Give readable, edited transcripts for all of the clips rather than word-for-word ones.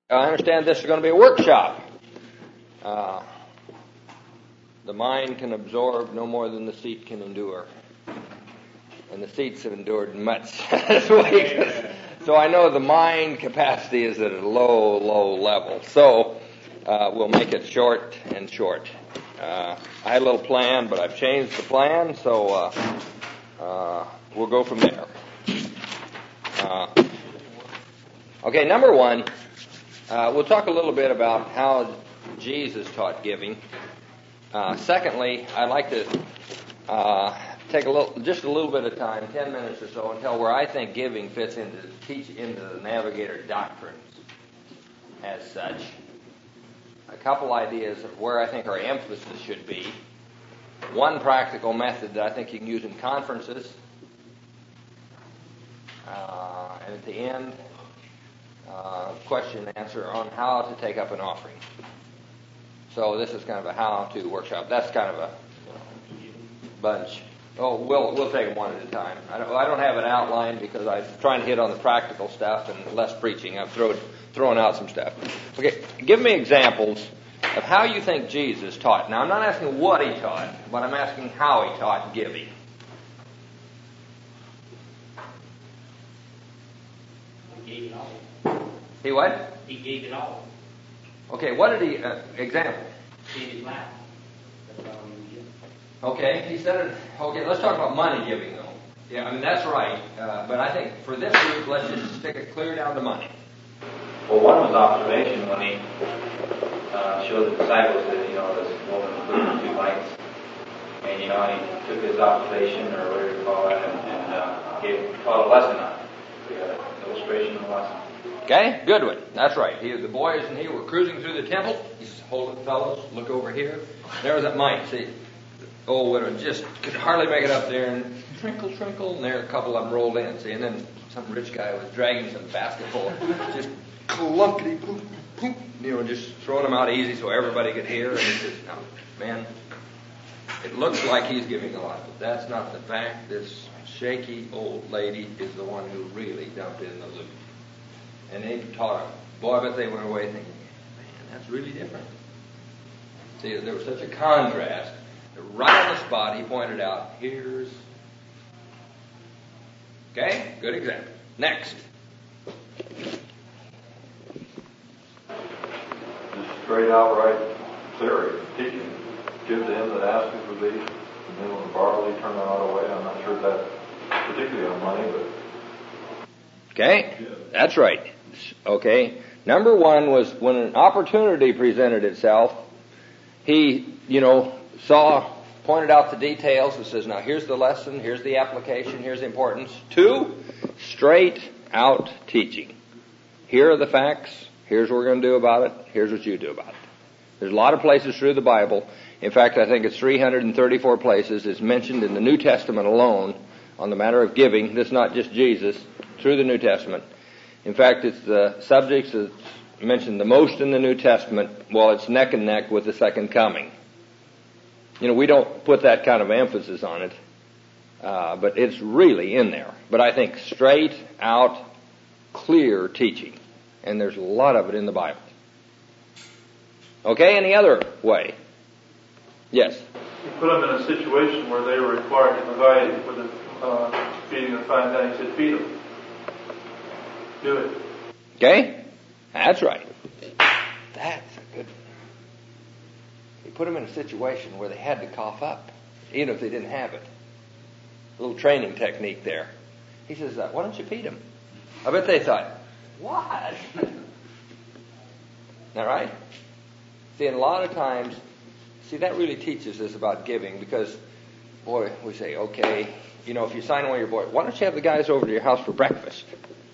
I understand this is going to be a workshop. The mind can absorb no more than the seat can endure. And the seats have endured much this week. So I know the mind capacity is at a low, low level. So we'll make it short and short. I had a little plan, but I've changed the plan, so we'll go from there. Okay, number one, we'll talk a little bit about how Jesus taught giving. Secondly, I'd like to take just a little bit of time, 10 minutes or so, and tell where I think giving fits into the Navigator doctrines as such. A couple ideas of where I think our emphasis should be. One practical method that I think you can use in conferences. And at the end, question and answer on how to take up an offering. So this is kind of a how-to workshop. That's kind of a bunch. Oh, we'll take them one at a time. I don't have an outline because I'm trying to hit on the practical stuff and less preaching. I've thrown out some stuff. Okay, give me examples of how you think Jesus taught. Now, I'm not asking what he taught, but I'm asking how he taught giving. He gave it all. He what? He gave it all. Okay, what did he, example? He gave his life. That's all he did. Okay, he said it, okay, let's talk about money giving though. Yeah, I mean, that's right. But I think for this group, let's just stick it clear down to money. Well, one was observation when he showed the disciples that, this woman was losing 2 mites. And, he took his observation, or whatever you call it, and taught a lesson on it. We got an illustration of a lesson. Okay, good one. That's right. The boys and he were cruising through the temple. He says, hold it, fellows. Look over here. There was that mite. See, old widow just could hardly make it up there. And trinkle, trinkle. And there a couple of them rolled in. See, and then some rich guy was dragging some basket full. Just clunkety, poop, poop. Just throwing them out easy so everybody could hear. And he says, no, man, it looks like he's giving a lot. But that's not the fact. This shaky old lady is the one who really dumped in the loot. And they taught him. Boy, I bet they went away thinking, man, that's really different. See, there was such a contrast. Right on the spot, he pointed out, here's... Okay, good example. Next. Just straight outright theory, teaching. Give to him that asketh for thee, and then when the borrow thee, turn thou not away. I'm not sure if that's particularly on money, but... Okay, that's right. Okay, number one was when an opportunity presented itself, he, pointed out the details and says, now here's the lesson, here's the application, here's the importance. 2, straight out teaching. Here are the facts, here's what we're going to do about it, here's what you do about it. There's a lot of places through the Bible. In fact, I think it's 334 places. It's mentioned in the New Testament alone on the matter of giving. This is not just Jesus, through the New Testament. In fact, it's the subjects that's mentioned the most in the New Testament, while it's neck and neck with the second coming. We don't put that kind of emphasis on it, but it's really in there. But I think straight out, clear teaching. And there's a lot of it in the Bible. Okay, any other way? Yes? He put them in a situation where they were required to provide for the feeding of 5,000. He said, feed them. Do it. Okay? That's right. That's a good one. He put them in a situation where they had to cough up, even if they didn't have it. A little training technique there. He says, why don't you feed them? I bet they thought, what? Isn't that right? See, and a lot of times, that really teaches us about giving because, boy, we say, okay, if you sign one of your boys, why don't you have the guys over to your house for breakfast?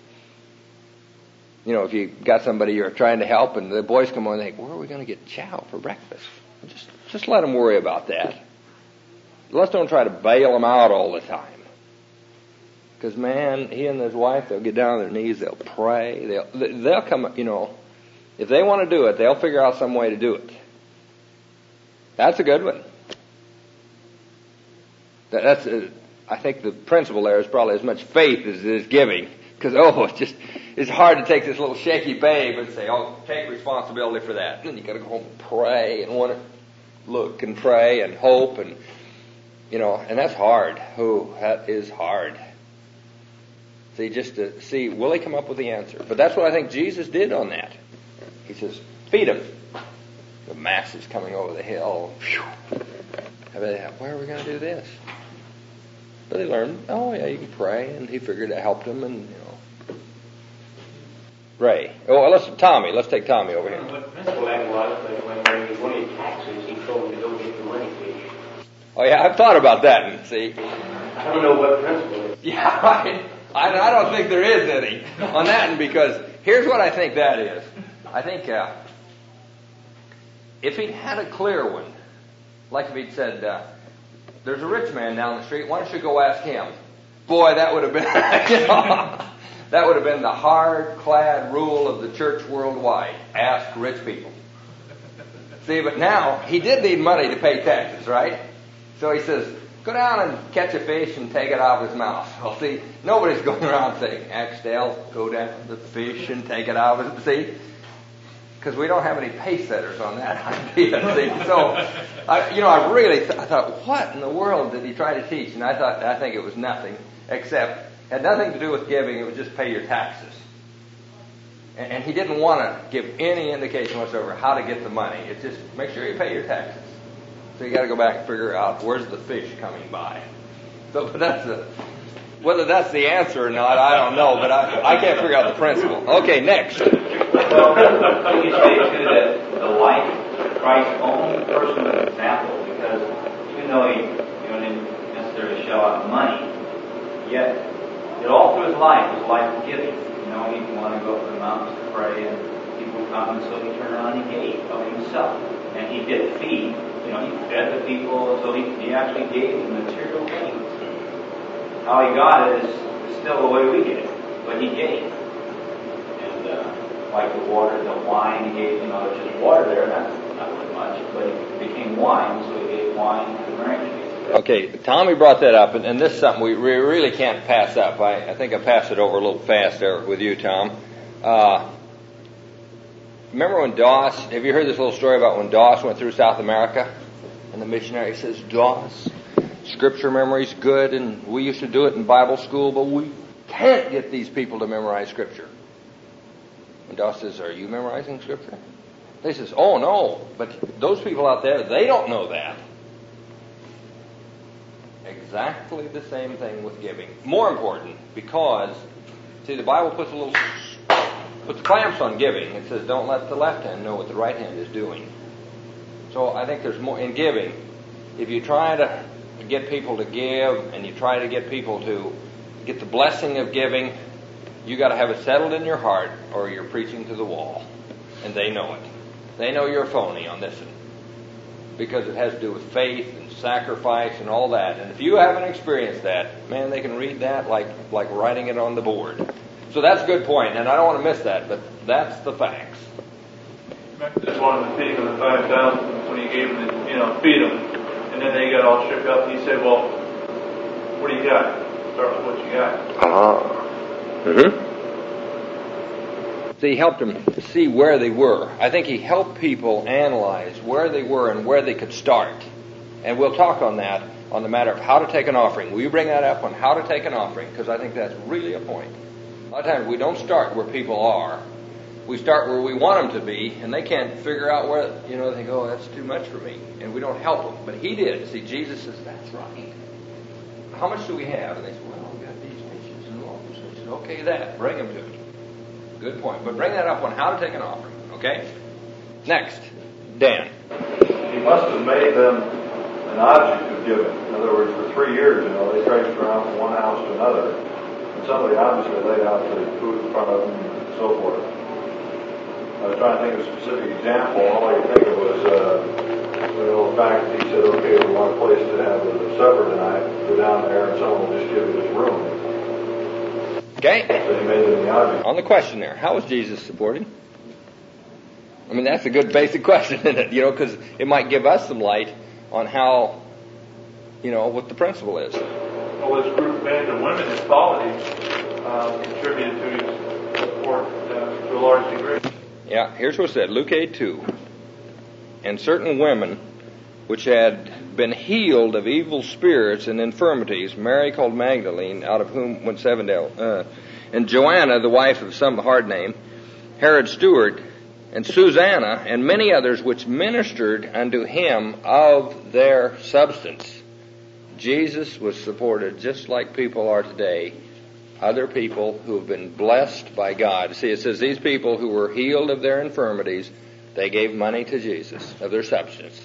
If you got somebody you're trying to help and the boys come on and think, where are we going to get chow for breakfast? Just let them worry about that. Let's don't try to bail them out all the time. Because, man, he and his wife, they'll get down on their knees, they'll pray, they'll come, if they want to do it, they'll figure out some way to do it. That's a good one. I think the principle there is probably as much faith as it is giving. Because, it's hard to take this little shaky babe and say, oh, take responsibility for that. And then you got to go home and pray and want to look and pray and hope and, and that's hard. That is hard. See, just to see, will he come up with the answer? But that's what I think Jesus did on that. He says, feed them. The masses coming over the hill. Where are we going to do this? But they learned, oh yeah, you can pray, and he figured it helped them, and Ray. Oh, let's take Tommy over here. What principle that was, but when he wanted taxes, he told him to go get the money fish. Oh yeah, I've thought about that, and see. I don't know what principle it is. Yeah, right. I don't think there is any on that, and because here's what I think that is. I think if he'd had a clear one, like if he'd said, there's a rich man down the street, why don't you go ask him? Boy, that would have been, that would have been the hard-clad rule of the church worldwide. Ask rich people. See, but now, he did need money to pay taxes, right? So he says, go down and catch a fish and take it out of his mouth. Well, see, nobody's going around saying, Axtell, go down to the fish and take it out of his, see? Because we don't have any pace setters on that idea. See? So, I thought, what in the world did he try to teach? And I think it was nothing except, had nothing to do with giving, it was just pay your taxes. And he didn't want to give any indication whatsoever how to get the money. It's just, make sure you pay your taxes. So you got to go back and figure out, where's the fish coming by? So whether that's the answer or not, I don't know, but I can't figure out the principle. Okay, next. Well, you say too that the life of Christ's own personal example, because even though he didn't necessarily shell out money, yet all through his life was life of giving. He'd want to go up to the mountains to pray, and people would come, and so he turned around and he gave of himself. And he did feed, he fed the people, so he actually gave the material things. How he got it is still the way we get it, but he gave. And like the water, the wine, he gave, there's just water there, that's not really much, but it became wine, so he gave wine to the marriage. Okay, Tommy brought that up, and this is something we really can't pass up. I think I passed it over a little fast there with you, Tom. Remember when Doss, have you heard this little story about when Doss went through South America? And the missionary says, Doss, scripture memory's good, and we used to do it in Bible school, but we can't get these people to memorize scripture. And Doss says, are you memorizing scripture? They says, oh no, but those people out there, they don't know that. Exactly the same thing with giving. More important, because, see, the Bible puts clamps on giving. It says, don't let the left hand know what the right hand is doing. So I think there's more in giving. If you try to get people to give, and you try to get people to get the blessing of giving, you got to have it settled in your heart, or you're preaching to the wall. And they know it. They know you're phony on this one. Because it has to do with faith and sacrifice and all that. And if you haven't experienced that, man, they can read that like writing it on the board. So that's a good point, and I don't want to miss that, but that's the facts. Just one of the feeding of the 5,000 when he gave them, feed them, and then they got all shook up. He said, "Well, what do you got? Start with what you got." So he helped them see where they were. I think he helped people analyze where they were and where they could start. And we'll talk on that, on the matter of how to take an offering. Will you bring that up on how to take an offering? Because I think that's really a point. A lot of times we don't start where people are. We start where we want them to be, and they can't figure out where, they think, oh, that's too much for me. And we don't help them. But he did. See, Jesus says, that's right. How much do we have? And they say, well, we've got these fishes and loaves. So he said, okay, that. Bring them to me. Good point. But bring that up on how to take an offering. Okay? Next. Dan. He must have made them an object of giving. In other words, for 3 years, they traced around from one house to another. And somebody obviously laid out the food in front of them and so forth. I was trying to think of a specific example. All I could think of was the fact that he said, okay, we want a place to have a supper tonight. Go down there and someone will just give you this room. Okay. So he made them the object. On the question there, how was Jesus supporting? I mean, that's a good basic question, isn't it? Because it might give us some light on how, what the principle is. Well, this group of men and women in quality contributed to his support to a large degree. Yeah, here's what it said, Luke 8:2. And certain women which had been healed of evil spirits and infirmities, Mary called Magdalene, out of whom went 7 devils, and Joanna, the wife of some hard name, Herod's steward, and Susanna, and many others which ministered unto him of their substance. Jesus was supported just like people are today. Other people who have been blessed by God. See, it says these people who were healed of their infirmities, they gave money to Jesus of their substance.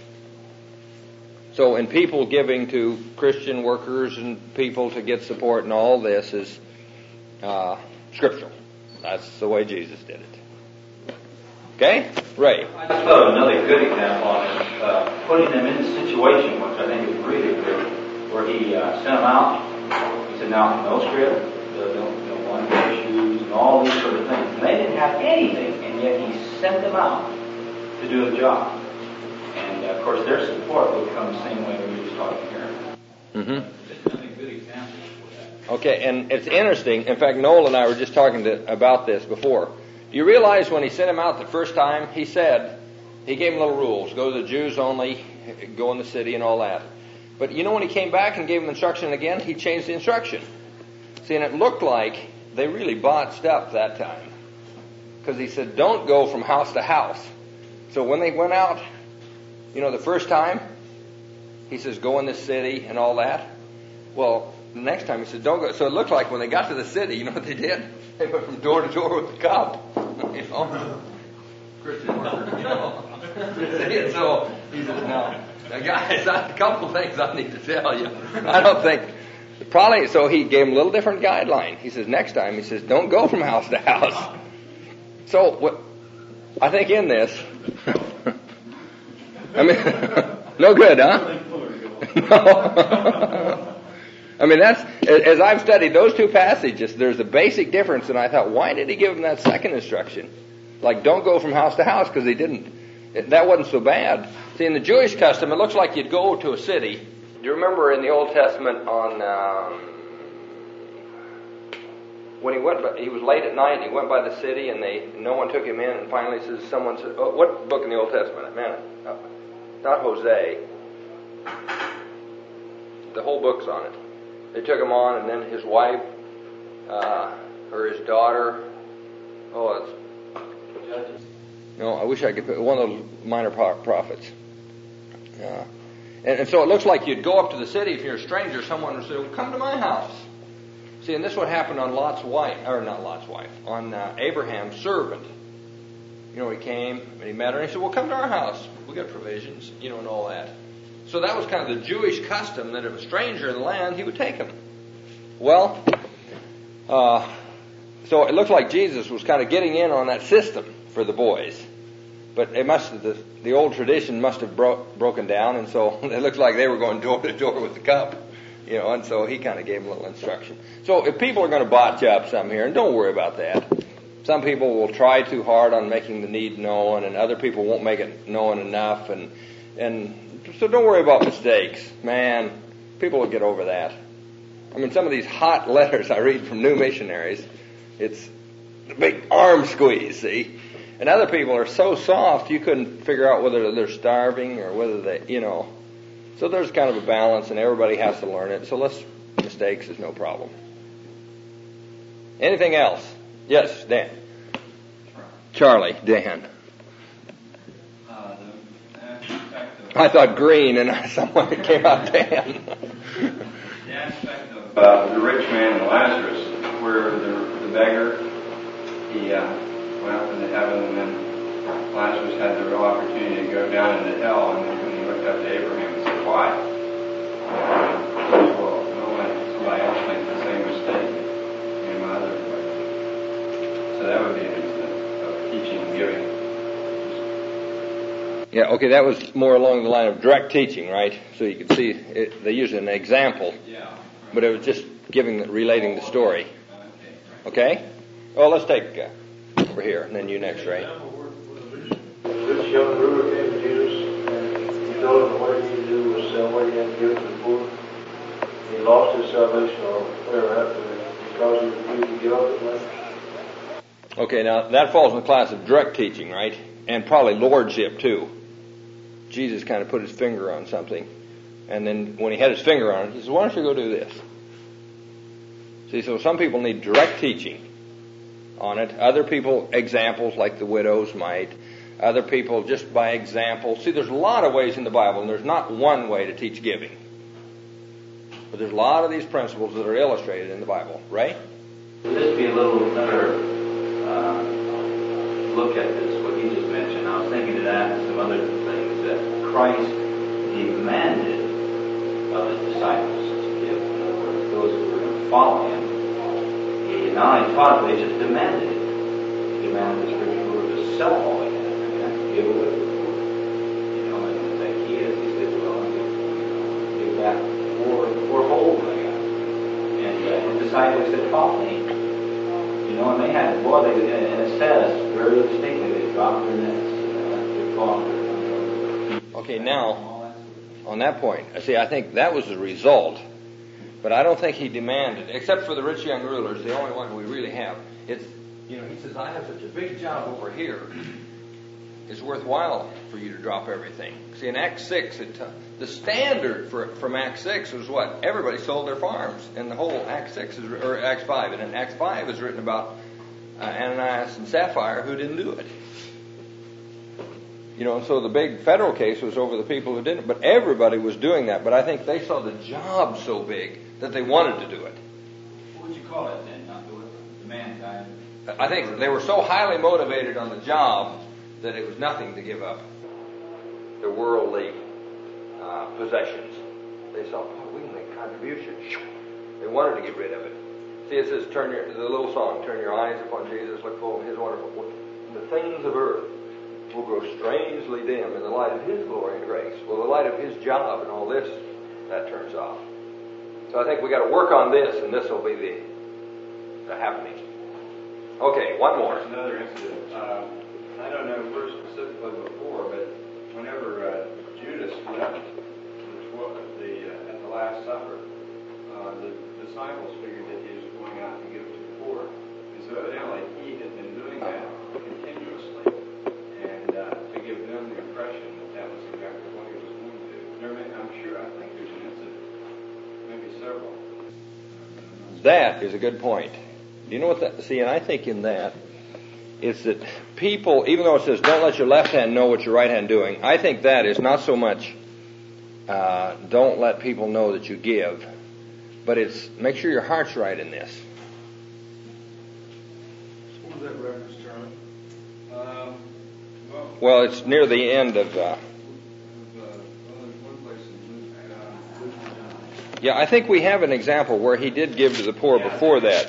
So in people giving to Christian workers and people to get support and all this is scriptural. That's the way Jesus did it. Okay? Ray. I just thought of another good example on it, putting them in the situation, which I think is really good, where he sent them out. He said, now, no script, no one pair of shoes, and all these sort of things. And they didn't have anything, and yet he sent them out to do the job. And, of course, their support would come the same way we were just talking here. Mm-hmm. Another good example for that. Okay, and it's interesting. In fact, Noel and I were just talking about this before. Do you realize when he sent him out the first time, he said, he gave him little rules. Go to the Jews only, go in the city and all that. But you know when he came back and gave him instruction again, he changed the instruction. See, and it looked like they really botched up that time. Because he said, don't go from house to house. So when they went out, the first time, he says, go in this city and all that. Well, the next time he said, don't go. So it looked like when they got to the city, you know what they did? They went from door to door with the cup. Christian worker, So he says, now guys, a couple of things I need to tell you. I don't think, probably, so he gave him a little different guideline. He says, next time, he says, don't go from house to house. So, what I think in this, I mean, no good, huh? No. I mean, that's, as I've studied those two passages, there's a basic difference, and I thought, why did he give him that second instruction? Like, don't go from house to house, because he didn't. That wasn't so bad. See, in the Jewish custom, it looks like you'd go to a city. Do you remember in the Old Testament on, when he was late at night, and he went by the city, and no one took him in, and finally someone said, oh, what book in the Old Testament? Man, not Hosea. The whole book's on it. They took him on, and then his wife, or his daughter, I wish I could put one of those minor prophets. And so it looks like you'd go up to the city if you're a stranger, someone would say, well, come to my house. See, and this is what happened on on Abraham's servant. He came and he met her and he said, well, come to our house. We got provisions, and all that. So that was kind of the Jewish custom that if a stranger in the land, he would take him. Well, so it looks like Jesus was kind of getting in on that system for the boys. But the old tradition must have broken down, and so it looks like they were going door to door with the cup. And so he kind of gave them a little instruction. So if people are going to botch up some here, and don't worry about that. Some people will try too hard on making the need known, and other people won't make it known enough, and so don't worry about mistakes. Man, people will get over that. I mean, some of these hot letters I read from new missionaries, it's a big arm squeeze, see? And other people are so soft you couldn't figure out whether they're starving or whether they, So there's kind of a balance, and everybody has to learn it. So mistakes is no problem. Anything else? Yes, Dan. Charlie, Dan. I thought green, and someone came out Dan. The aspect of the rich man and Lazarus, where the beggar, he went up into heaven, and then Lazarus had the real opportunity to go down into hell, and then when he looked up to Abraham, he said, why? Well, somebody else makes the same mistake in my other way. So that would be an instance of teaching and giving. Yeah, okay, that was more along the line of direct teaching, right? So you could see they use an example, but it was just relating the story. Okay? Well, let's take over here, and then you next, Ray. The rich young ruler came to Jesus, and he told him what he needed to do was sell what he had to give to the poor. He lost his salvation or whatever happened to him because he refused to give up his money. Okay, now that falls in the class of direct teaching, right? And probably lordship too. Jesus kind of put his finger on something. And then when he had his finger on it, he said, why don't you go do this? See, so some people need direct teaching on it. Other people, examples like the widows might. Other people just by example. See, there's a lot of ways in the Bible, and there's not one way to teach giving. But there's a lot of these principles that are illustrated in the Bible, right? Would this be a little better look at this, what you just mentioned? I was thinking of that and some other things that Christ demanded of his disciples to give. In other words, those who were going to follow him. He not only taught it, but he just demanded it. He demanded the scripture were to sell all they had and give away. You know, and Zacchaeus, he said, well, give back fourfold what I got. And his disciples said, follow me. You know, and they had, and it says very distinctly, they dropped their nets, they followed her. Okay, now, on that point, see, I think that was the result. But I don't think he demanded, except for the rich young rulers, the only one we really have. It's, you know, he says, I have such a big job over here. It's worthwhile for you to drop everything. See, in Acts 6, the standard from Acts 6 was what? Everybody sold their farms. And the whole Acts 6 or Acts 5. And in Acts 5 is written about Ananias and Sapphira who didn't do it. You know, and so the big federal case was over the people who didn't. But everybody was doing that. But I think they saw the job so big that they wanted to do it. What would you call it then? Not the mankind? I think they were so highly motivated on the job that it was nothing to give up their worldly possessions. They saw, we can make contributions. They wanted to get rid of it. See, it says, the little song, turn your eyes upon Jesus, look full in his wonderful work. The things of earth will grow strangely dim in the light of his glory and grace. Well, the light of his job and all this, that turns off. So I think we got to work on this, and this will be the happening. Okay, one more. There's another incident. I don't know first specifically before, but whenever Judas left at the Last Supper, the disciples figured that he was going out to give to the poor. And so evidently he had been doing that continuously, and to give them the impression that was exactly what he was going to do. I think there's an incident, maybe several. That is a good point. Do you know what that? See, and I think in that is that people, even though it says don't let your left hand know what your right hand doing, I think that is not so much don't let people know that you give, but it's make sure your heart's right in this. What was that reference, Charlie? Well, it's near the end of. Yeah, I think we have an example where he did give to the poor before that.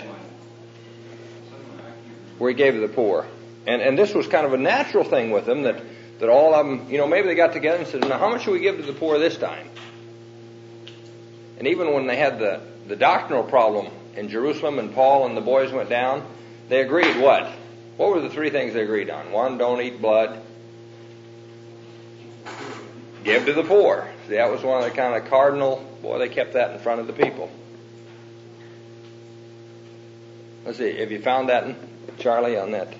Where he gave to the poor. And this was kind of a natural thing with them that all of them, you know, maybe they got together and said, now how much should we give to the poor this time? And even when they had the doctrinal problem in Jerusalem and Paul and the boys went down, they agreed what? What were the three things they agreed on? One, don't eat blood. Give to the poor. See, that was one of the kind of cardinal, they kept that in front of the people. Let's see, have you found that, Charlie, on that?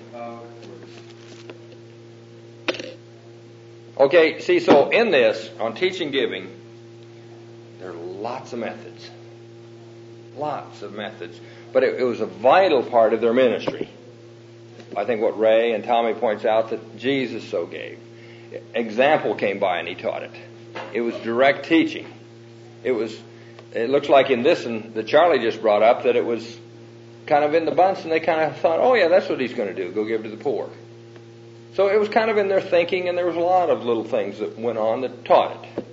Okay, see, so in this, on teaching giving, there are lots of methods. Lots of methods. But it was a vital part of their ministry. I think what Ray and Tommy points out that Jesus so gave. Example came by and he taught it. It was direct teaching. It looks like in this and that Charlie just brought up that it was kind of in the bunch and they kind of thought, oh yeah, that's what he's going to do, go give to the poor. So it was kind of in their thinking, and there was a lot of little things that went on that taught it.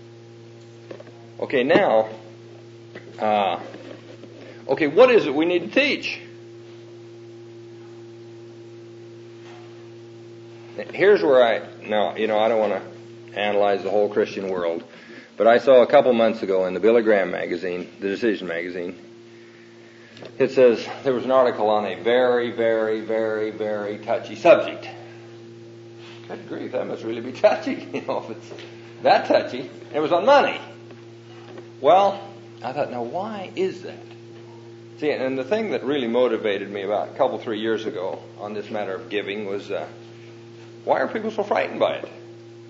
Okay, now, what is it we need to teach? Here's where I don't want to analyze the whole Christian world, but I saw a couple months ago in the Billy Graham magazine, the Decision magazine, it says there was an article on a very, very, very, very touchy subject. Good grief, that must really be touchy, if it's that touchy. It was on money. Well, I thought, now why is that? See, and the thing that really motivated me about 3 years ago on this matter of giving was, why are people so frightened by it?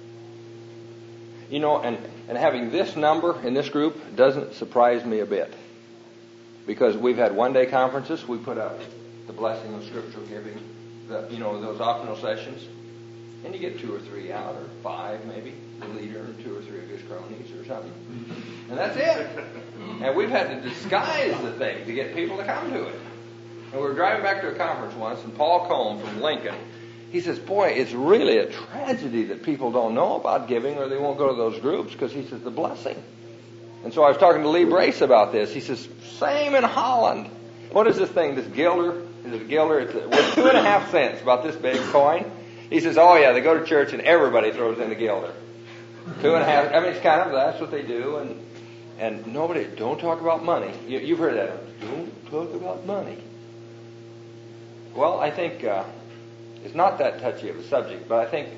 You know, and having this number in this group doesn't surprise me a bit. Because we've had one-day conferences, we put up the blessing of scriptural giving, those optional sessions, and you get 2 or 3 out, or 5 maybe, the leader and 2 or 3 of his cronies or something. And that's it. And we've had to disguise the thing to get people to come to it. And we were driving back to a conference once, and Paul Combe from Lincoln, he says, boy, it's really a tragedy that people don't know about giving or they won't go to those groups, because he says the blessing. And so I was talking to Lee Brace about this. He says, same in Holland. What is this thing, this guilder? Is it a guilder? It's worth 2.5 cents, about this big coin. He says, oh yeah, they go to church and everybody throws in a guilder. 2.5, I mean, it's kind of, that's what they do. And nobody, don't talk about money. You've heard that. Don't talk about money. Well, I think it's not that touchy of a subject, but I think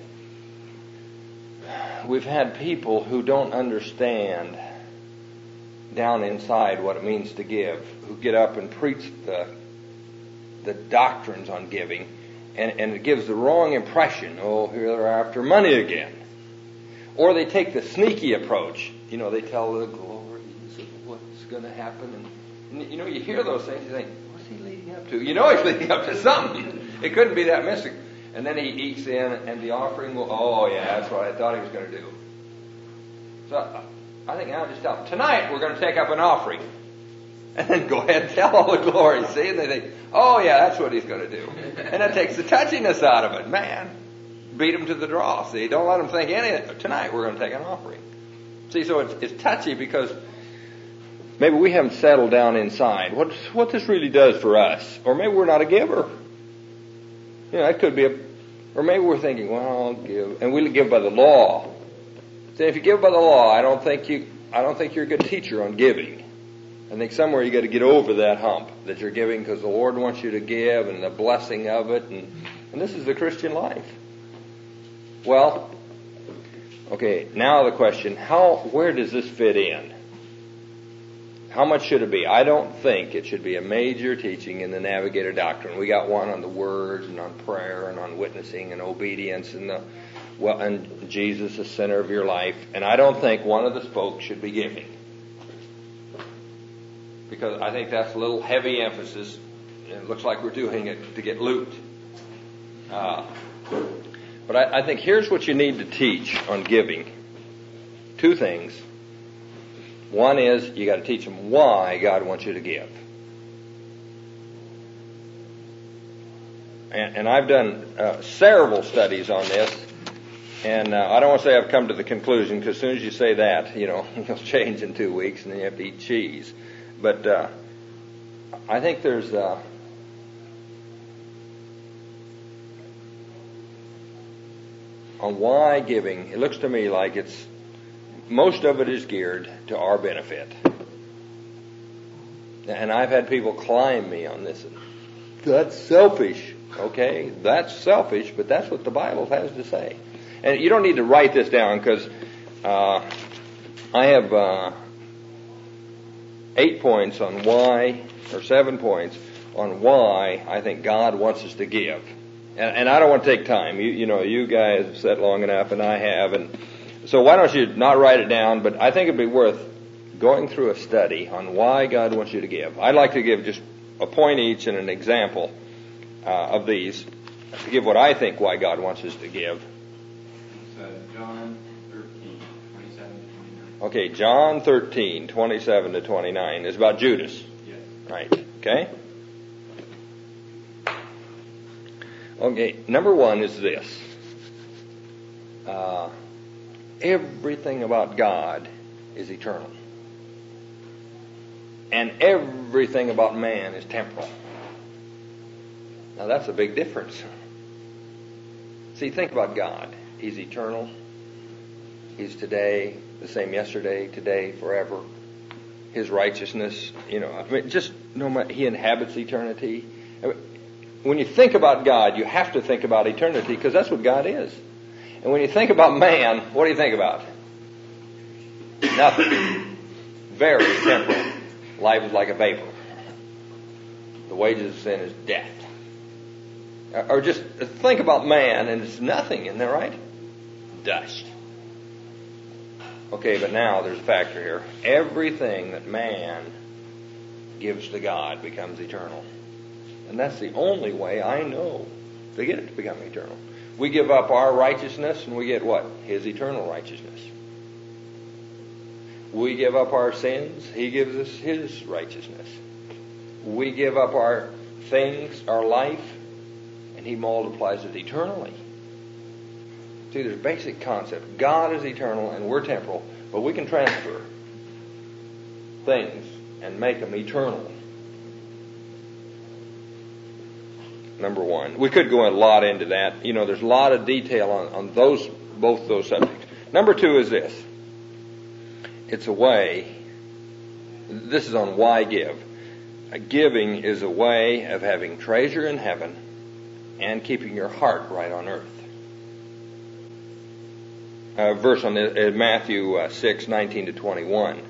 we've had people who don't understand down inside what it means to give, who get up and preach the doctrines on giving, and it gives the wrong impression. Oh, here they're after money again. Or they take the sneaky approach. They tell the glories of what's going to happen. And you hear those things, you think, what's he leading up to? He's leading up to something. It couldn't be that mystic. And then he ekes in, and the offering will, oh yeah, that's what I thought he was going to do. So I think I'll just tell them, tonight we're going to take up an offering. And then go ahead and tell all the glory. See? And they think, oh yeah, that's what he's going to do. And that takes the touchiness out of it. Man, beat them to the draw. See? Don't let them think anything. Tonight we're going to take an offering. See, so it's touchy because maybe we haven't settled down inside what this really does for us. Or maybe we're not a giver. That could be or maybe we're thinking, well, I'll give. And we give by the law. See, if you give by the law, I don't think you're a good teacher on giving. I think somewhere you got to get over that hump that you're giving because the Lord wants you to give and the blessing of it, and this is the Christian life. Well, okay, now the question, where does this fit in? How much should it be? I don't think it should be a major teaching in the Navigator doctrine. We got one on the words and on prayer and on witnessing and obedience and and Jesus the center of your life, and I don't think one of the spokes should be giving. Because I think that's a little heavy emphasis. It looks like we're doing it to get loot. But I think here's what you need to teach on giving. 2 things. One is you got to teach them why God wants you to give. And I've done several studies on this. And I don't want to say I've come to the conclusion, because as soon as you say that, you'll change in 2 weeks and then you have to eat cheese. But I think there's on why giving, it looks to me like most of it is geared to our benefit. And I've had people climb me on this. That's selfish. Okay, that's selfish, but that's what the Bible has to say. And you don't need to write this down, because I have 8 points on why, or 7 points on why I think God wants us to give. And I don't want to take time. You guys have said long enough, and I have. And so why don't you not write it down? But I think it'd be worth going through a study on why God wants you to give. I'd like to give just a point each and an example of these to give what I think why God wants us to give. John 13, 27 to 29. Okay, John 13, 27 to 29 is about Judas. Yes. Right, okay? Okay, number 1 is this. Everything about God is eternal. And everything about man is temporal. Now that's a big difference. See, think about God. He's eternal. He's today, the same yesterday, today, forever. His righteousness, just no matter, he inhabits eternity. When you think about God, you have to think about eternity, because that's what God is. And when you think about man, what do you think about? Nothing. Very temporal. Life is like a vapor. The wages of sin is death. Or just think about man, and it's nothing, isn't that right? Dust. Okay, but now there's a factor here. Everything that man gives to God becomes eternal. And that's the only way I know to get it to become eternal. We give up our righteousness and we get what? His eternal righteousness. We give up our sins, He gives us His righteousness. We give up our things, our life, and He multiplies it eternally. See, there's a basic concept. God is eternal and we're temporal, but we can transfer things and make them eternal. Number one. We could go a lot into that. You know, there's a lot of detail on both those subjects. Number two is this. It's a way, this is on why give. Giving is a way of having treasure in heaven and keeping your heart right on earth. Verse on Matthew 6:19-21.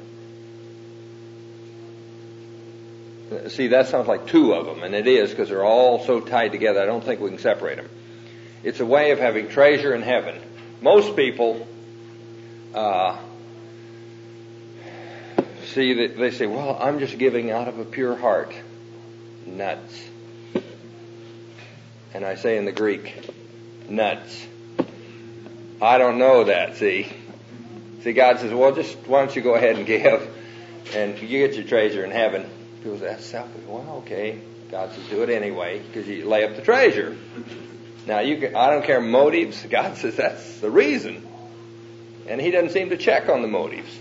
See, that sounds like two of them, and it is because they're all so tied together. I don't think we can separate them. It's a way of having treasure in heaven. Most people see that they say, "Well, I'm just giving out of a pure heart." Nuts. And I say in the Greek, nuts. I don't know that, see. God says, well, just why don't you go ahead and give, and you get your treasure in heaven. People say, that's selfish. Well, okay. God says, do it anyway, because you lay up the treasure. Now, I don't care motives. God says that's the reason. And He doesn't seem to check on the motives.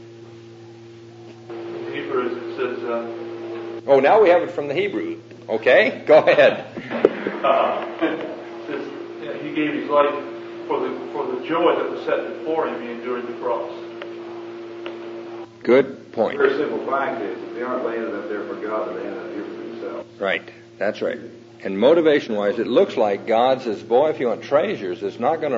In Hebrews it says... Oh, now we have it from the Hebrew. Okay, go ahead. It says, He gave His life for the joy that was set before Him. He endured the cross. Good point. The very simple fact is, if they aren't laying it up there for God, they're laying it up here for themselves. Right, that's right. And motivation-wise, it looks like God says, boy, if you want treasures, it's not going to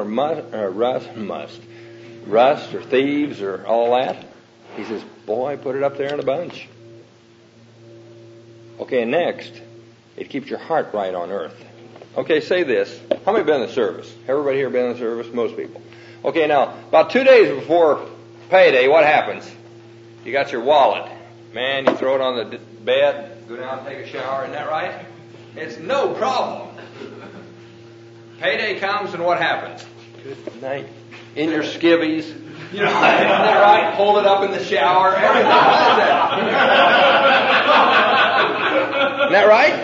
rust or thieves or all that. He says, boy, put it up there in a bunch. Okay, next, it keeps your heart right on earth. Okay, say this. How many have been in the service? Everybody here been in the service? Most people. Okay, now, about 2 days before payday, what happens? You got your wallet. Man, you throw it on the bed, go down and take a shower, isn't that right? It's no problem. Payday comes and what happens? Good night. In your skivvies. You know, isn't that right? Hold it up in the shower. Everything like that. Isn't that right?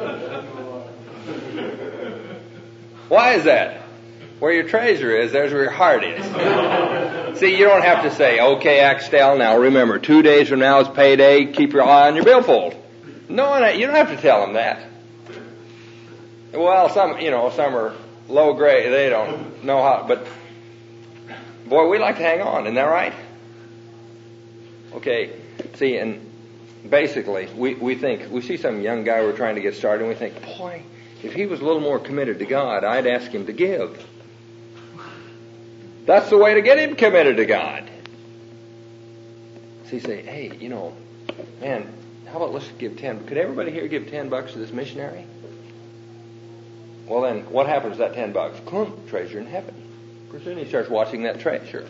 Why is that? Where your treasure is, there's where your heart is. See, you don't have to say, okay, Axtell, now remember, 2 days from now is payday, keep your eye on your billfold. No, you don't have to tell them that. Well, some are low grade, they don't know how, but boy, we like to hang on, isn't that right? Okay, see, and basically, we think, we see some young guy we're trying to get started, and we think, boy, if he was a little more committed to God, I'd ask him to give. That's the way to get him committed to God. So you say, hey, man, how about let's give 10? Could everybody here give $10 to this missionary? Well, then, what happens to that $10? Clump, treasure in heaven. Pretty soon he starts watching that treasure.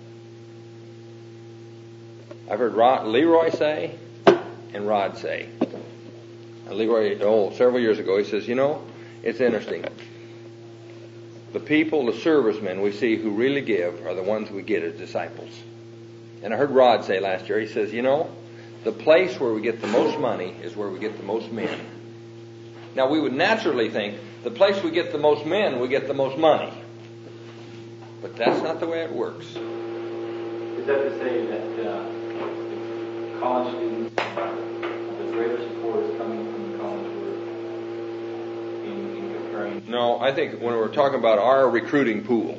I've heard Leroy say and Rod say. Leroy, several years ago, he says, it's interesting. The people, the servicemen we see who really give are the ones we get as disciples. And I heard Rod say last year, he says, the place where we get the most money is where we get the most men. Now, we would naturally think the place we get the most men, we get the most money. But that's not the way it works. Is that to say that college students, the greater support is coming from the college work in comparing? No, I think when we're talking about our recruiting pools.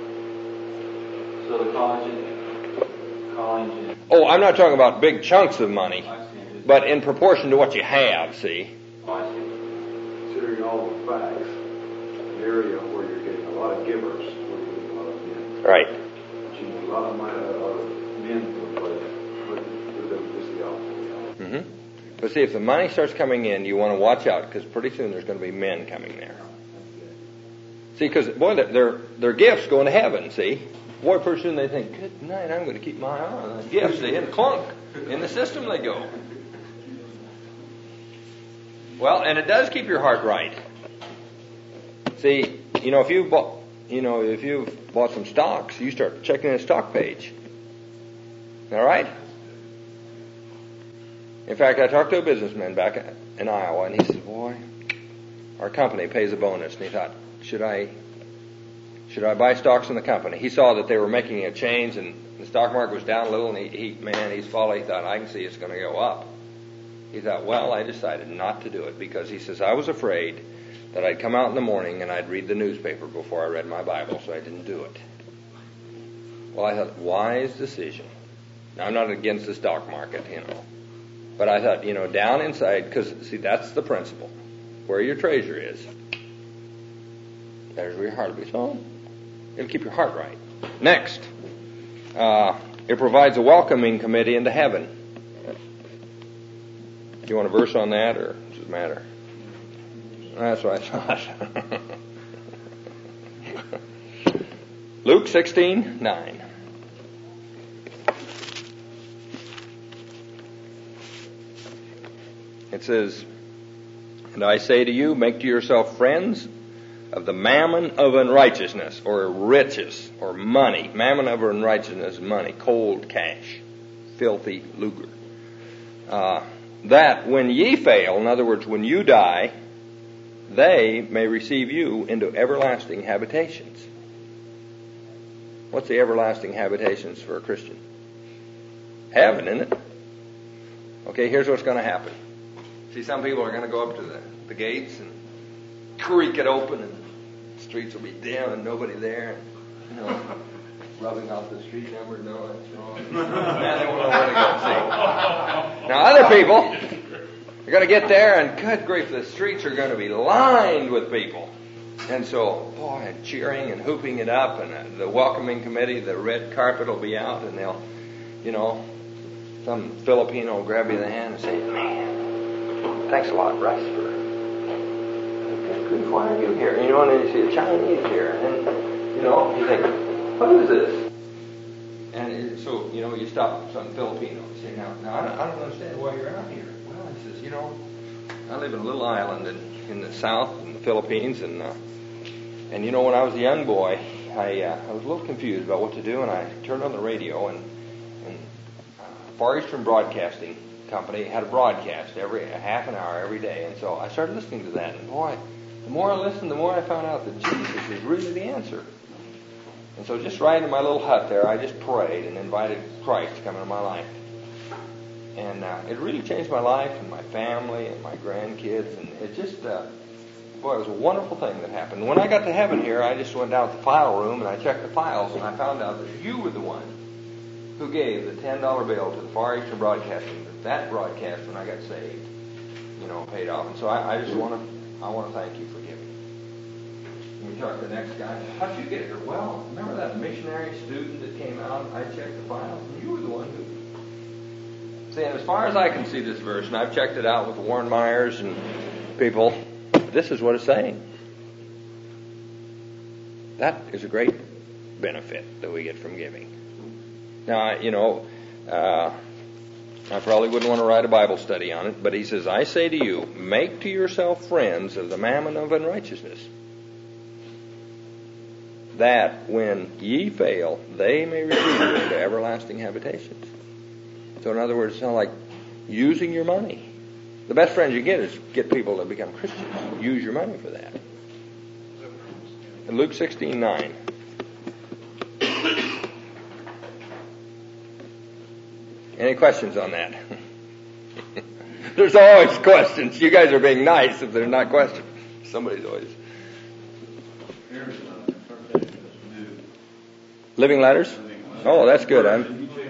So the colleges. Oh, I'm not talking about big chunks of money, but in proportion to what you have, see? Considering all the facts, an area where you're getting a lot of givers, where you're getting a lot of men. Right. But you need a lot of money, a lot of men to play, but just the opposite. But see, if the money starts coming in, you want to watch out, because pretty soon there's going to be men coming there. See, because, boy, their gifts going to heaven, see. Boy, pretty soon they think, good night, I'm going to keep my eye on the gifts. See, and clunk, in the system they go. Well, and it does keep your heart right. See, if you've bought some stocks, you start checking the stock page. All right? In fact, I talked to a businessman back in Iowa, and he said, boy, our company pays a bonus. And he thought, should I buy stocks in the company? He saw that they were making a change, and the stock market was down a little, and he's falling. He thought, I can see it's going to go up. He thought, well, I decided not to do it, because he says, I was afraid that I'd come out in the morning and I'd read the newspaper before I read my Bible, so I didn't do it. Well, I thought, wise decision. Now, I'm not against the stock market, but I thought, down inside, because, see, that's the principle. Where your treasure is, there's where your heart will be. So, it'll keep your heart right. Next, it provides a welcoming committee into heaven. Do you want a verse on that, or does it matter? That's what I thought. Luke 16:9. It says, and I say to you, make to yourself friends of the mammon of unrighteousness, or riches, or money. Mammon of unrighteousness, money, cold cash, filthy lucre. That when ye fail, in other words, when you die, they may receive you into everlasting habitations. What's the everlasting habitations for a Christian? Heaven, isn't it? Okay, here's what's going to happen. See, some people are going to go up to the gates and creak it open, and the streets will be dim and nobody there, and, rubbing out the street number. No, that's wrong. Now they won't know where to go. See. Now other people are going to get there, and good grief, the streets are going to be lined with people. And so, boy, and cheering and hooping it up, and the welcoming committee, the red carpet will be out, and they'll, some Filipino will grab you in the hand and say, man, thanks a lot, Russ, for good grief, why are you here? And then you see a Chinese here, and you think, what is this? And so, you stop some Filipino and say, now I don't understand why you're out here. Well, he says, I live in a little island in the south, in the Philippines, and when I was a young boy, I was a little confused about what to do, and I turned on the radio, and Far Eastern Broadcasting Company had a broadcast every half an hour every day, and so I started listening to that, and boy, the more I listened, the more I found out that Jesus is really the answer. And so just right in my little hut there, I just prayed and invited Christ to come into my life. And it really changed my life and my family and my grandkids. And it just, it was a wonderful thing that happened. When I got to heaven here, I just went down to the file room and I checked the files, and I found out that you were the one who gave the $10 bill to the Far Eastern Broadcasting. That broadcast, when I got saved, paid off. And so I just want to thank you for giving. We talked to the next guy. How'd you get here? Well, remember that missionary student that came out? I checked the files, and you were the one who. See, and as far as I can see this verse, and I've checked it out with Warren Myers and people, this is what it's saying. That is a great benefit that we get from giving. Now, I probably wouldn't want to write a Bible study on it, but he says, I say to you, make to yourself friends of the mammon of unrighteousness, that when ye fail, they may receive you into everlasting habitations. So in other words, it's not like using your money. The best friends you get is get people to become Christians. Use your money for that. In Luke 16:9. Any questions on that? There's always questions. You guys are being nice if there's not questions. Somebody's always... Living Letters? Oh, that's good. Well,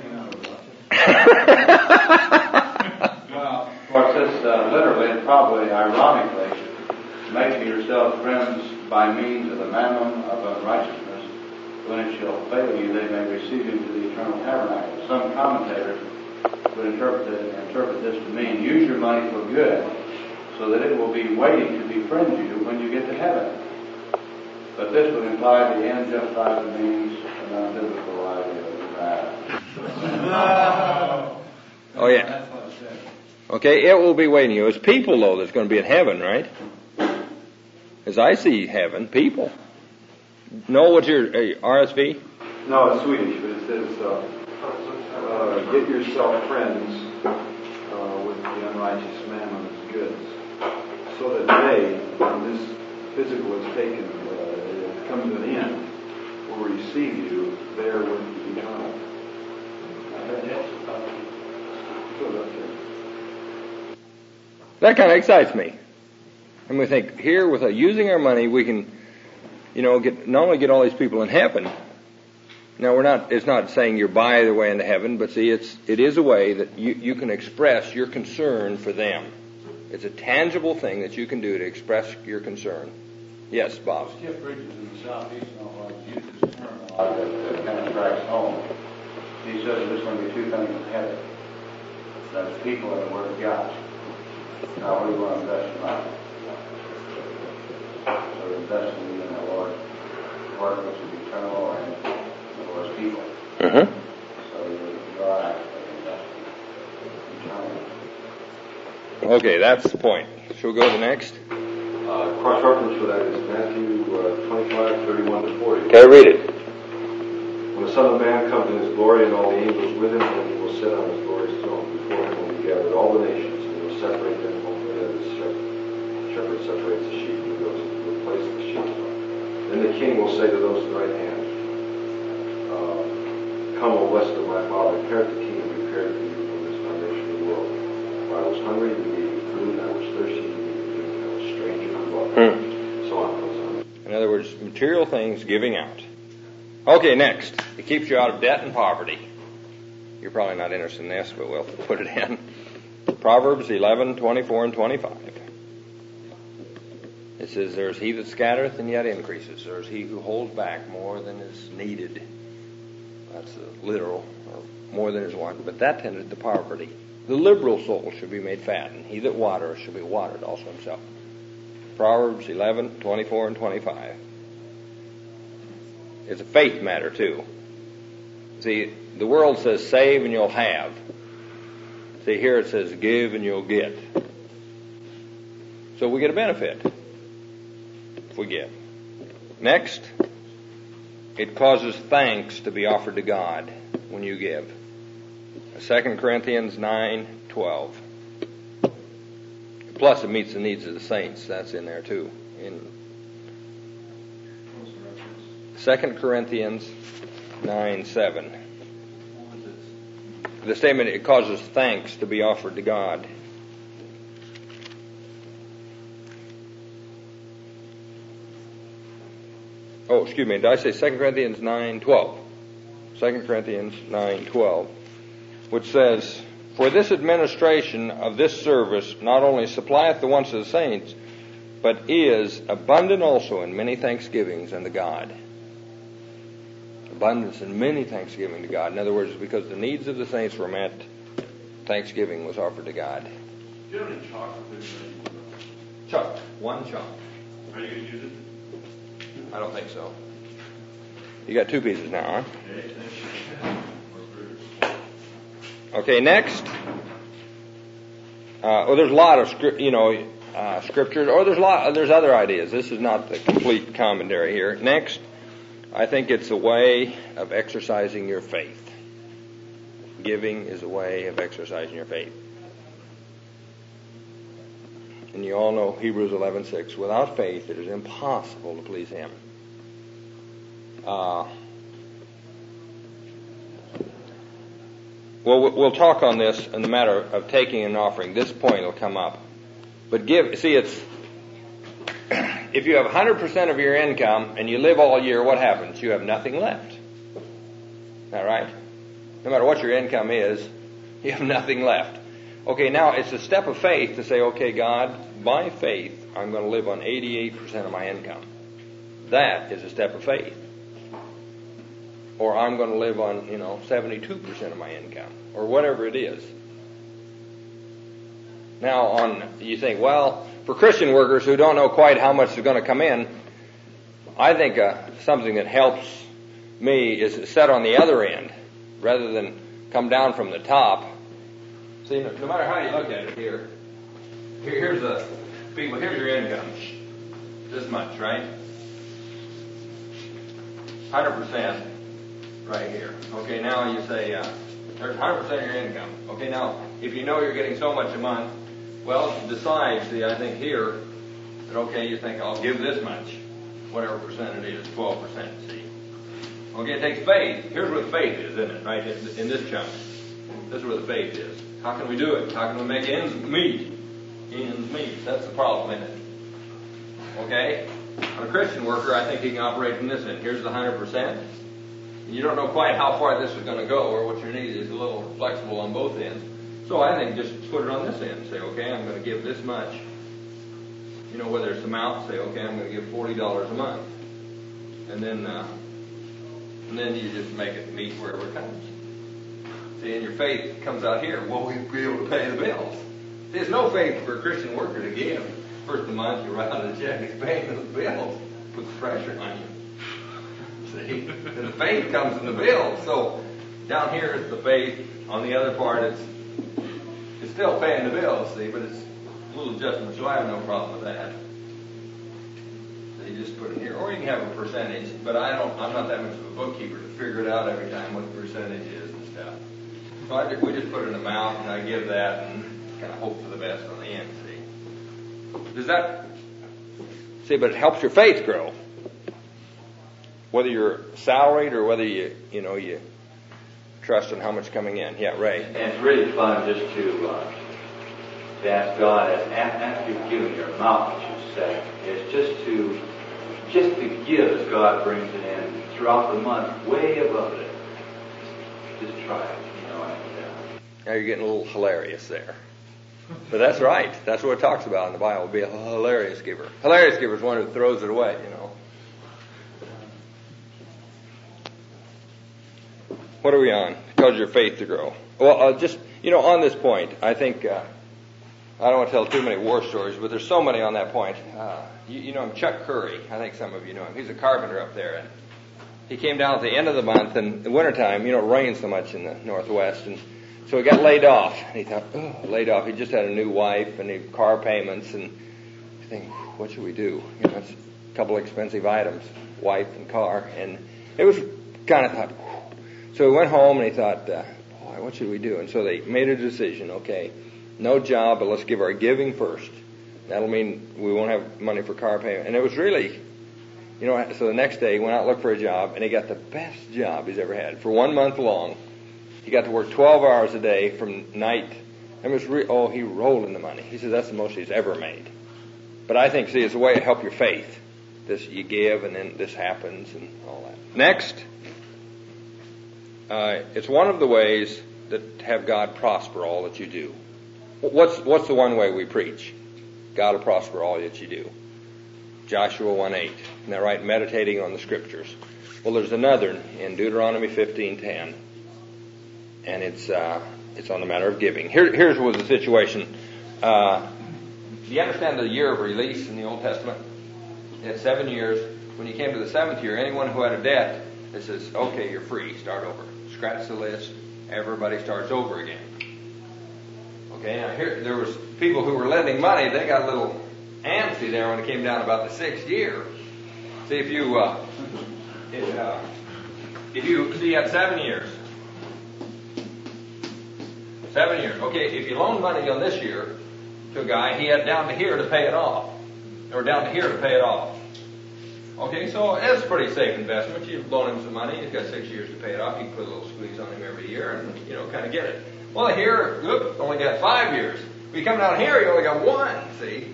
of course, this literally and probably ironically, making yourselves friends by means of the mammon of unrighteousness, when it shall fail you, they may receive you to the eternal tabernacle. Some commentators would interpret this to mean, use your money for good, so that it will be waiting to befriend you when you get to heaven. But this would imply the end justifies the means, an unbiblical idea of that. Oh, yeah. Okay, it will be waiting you. It's people, though, that's going to be in heaven, right? As I see heaven, people. No, what's your RSV? No, it's Swedish, but it says, get yourself friends with the unrighteous man on his goods, so that they, when this physical is taken, it comes to an end, will receive you there with the eternal. That kind of excites me. And we think, here, with using our money, we can, not only get all these people in heaven. Now, it's not saying you're by the way into heaven, but see, it is a way that you can express your concern for them. It's a tangible thing that you can do to express your concern. Yes, Bob? Skip Bridges in the southeast used this term a lot that kind of strikes home. He says there's going to be two things in heaven. That's people and the Word of God. Now, what do you want to invest in life? So investing in the Lord's Word, which is eternal, and the Lord's people. Mm-hmm. So you drive investing eternally. Okay, that's the point. Shall we go to the next? Cross-reference for that is Matthew 25:31-40. Okay, read it. When the Son of Man comes in his glory and all the angels with him, then he will sit on his glorious throne. Before him will be gathered all the nations, and he will separate them as the shepherd separates the sheep and goes to the place of the sheep. Then the king will say to those at the right hand, come, O blessed of my Father, inherit the kingdom prepared for you from this foundation of the world. For I was hungry, you gave me food, I was thirsty, you gave me drink, I was a stranger, you welcomed me. So on and so on. In other words, material things giving out. Okay, next. It keeps you out of debt and poverty. You're probably not interested in this, but we'll put it in. Proverbs 11:24-25. It says, there's he that scattereth and yet increases. There's he who holds back more than is needed. That's literal, or more than is wanted. But that tended to poverty. The liberal soul should be made fat, and he that watereth should be watered also himself. Proverbs 11:24-25. It's a faith matter, too. See, the world says save and you'll have. See, here it says give and you'll get. So we get a benefit if we give. Next, it causes thanks to be offered to God when you give. 2 Corinthians 9:12. Plus, it meets the needs of the saints. That's in there, too. In 2 Corinthians 9:7. The statement, it causes thanks to be offered to God. Oh, excuse me, did I say 2 Corinthians 9:12? 2 Corinthians 9:12, which says, for this administration of this service not only supplieth the wants of the saints, but is abundant also in many thanksgivings unto God. Abundance in many thanksgiving to God. In other words, because the needs of the saints were met, thanksgiving was offered to God. Do you have any chocolate? Chuck. One chuck. Are you going to use it? I don't think so. You got two pieces now, huh? Okay, next. There's a lot of scriptures, or there's other ideas. This is not the complete commentary here. Next, I think it's a way of exercising your faith. Giving is a way of exercising your faith. And you all know Hebrews 11:6. Without faith, it is impossible to please Him. We'll talk on this in the matter of taking an offering. This point will come up. But it's if you have 100% of your income and you live all year, what happens? You have nothing left. Is that right? No matter what your income is, you have nothing left. Okay, now it's a step of faith to say, okay, God, by faith, I'm going to live on 88% of my income. That is a step of faith. or I'm going to live on, 72% of my income, or whatever it is. Now, you think, well, for Christian workers who don't know quite how much is going to come in, I think something that helps me is set on the other end, rather than come down from the top. See, no matter how you look at it here's your income. This much, right? 100% right here. Okay, now you say, there's 100% of your income. Okay, now, if you know you're getting so much a month, well, decide, see, I think here, that okay, you think, I'll give this much, whatever percent it is, 12%, see. Okay, it takes faith. Here's where the faith is, isn't it, right, in this chunk. This is where the faith is. How can we do it? How can we make ends meet? Ends meet. That's the problem, isn't it? Okay? On a Christian worker, I think he can operate from this end. Here's the 100%. You don't know quite how far this is going to go, or what your need is a little flexible on both ends. So I think just put it on this end. Say, okay, I'm going to give this much. Whether it's amount, say, okay, I'm going to give $40 a month. And then you just make it meet wherever it comes. See, and your faith comes out here. Will we be able to pay the bills? See, there's no faith for a Christian worker to give. First of the month, you write out a check, it's paying those bills. Puts pressure on you. See? And the faith comes in the bills. So down here is the faith. On the other part, it's still paying the bills, see, but it's a little adjustment, so I have no problem with that. So you just put it here. Or you can have a percentage, but I'm not that much of a bookkeeper to figure it out every time what the percentage is and stuff. So we just put an amount, and I give that, and kind of hope for the best on the end, see. Does that... See, but it helps your faith grow. Whether you're salaried or whether you trust in how much coming in. Yeah, Ray. And it's really fun just to ask God, after you've given your amount that you say, is just to give as God brings it in throughout the month, way above it. Just try it, Now you're getting a little hilarious there. But that's right. That's what it talks about in the Bible. Be a hilarious giver. Hilarious giver is one who throws it away, What are we on? Cause your faith to grow. Well, just, on this point, I think, I don't want to tell too many war stories, but there's so many on that point. You know him, Chuck Curry. I think some of you know him. He's a carpenter up there. And he came down at the end of the month, and in the wintertime, it rains so much in the Northwest, and so he got laid off. And he thought, laid off. He just had a new wife and car payments, and you think, what should we do? It's a couple of expensive items, wife and car, and it was kind of thought, so he went home and he thought, boy, what should we do? And so they made a decision, okay, no job, but let's give our giving first. That'll mean we won't have money for car payment. And it was really, so the next day he went out and looked for a job, and he got the best job he's ever had. For 1 month long, he got to work 12 hours a day from night. It was he rolled in the money. He says that's the most he's ever made. But I think, see, it's a way to help your faith. This, you give, and then this happens, and all that. Next. It's one of the ways that have God prosper all that you do. What's the one way we preach? God will prosper all that you do. Joshua 1:8. Isn't that right? Meditating on the Scriptures. Well, there's another in Deuteronomy 15:10, and it's on the matter of giving. Here's was the situation. Do you understand the year of release in the Old Testament? It had 7 years. When you came to the 7th year, anyone who had a debt, it says, okay, you're free. Start over. Scratch the list. Everybody starts over again. Okay, now here there was people who were lending money. They got a little antsy there when it came down about the 6th year. See, if you had 7 years. 7 years. Okay, if you loaned money on this year to a guy, he had down to here to pay it off, or down to here to pay it off. Okay, so it's a pretty safe investment. You loan him some money, he's got 6 years to pay it off. You can put a little squeeze on him every year and, kind of get it. Well, here, only got 5 years. If you come down here, you only got 1, see?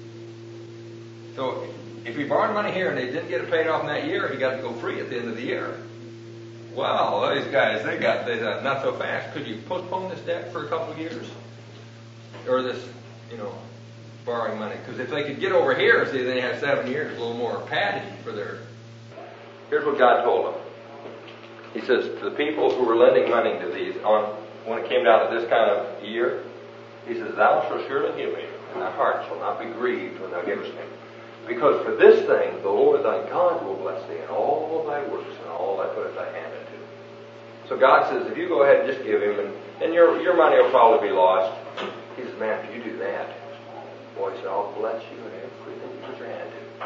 So, if he borrowed money here and they didn't get it paid off in that year, he got to go free at the end of the year. Wow, these guys, they thought, not so fast. Could you postpone this debt for a couple of years? Or this, borrowing money? Because if they could get over here, see, they have 7 years, a little more padding for their... Here's what God told them. He says, to the people who were lending money to these, when it came down to this kind of year, he says, thou shalt surely give me, and thy heart shall not be grieved when thou givest me. Because for this thing the Lord thy God will bless thee in all thy works and all thy puttest thy hand into. So God says, if you go ahead and just give him, and your money will probably be lost. He says, man, if you do that, boy, he said, I'll bless you in everything you put your hand to.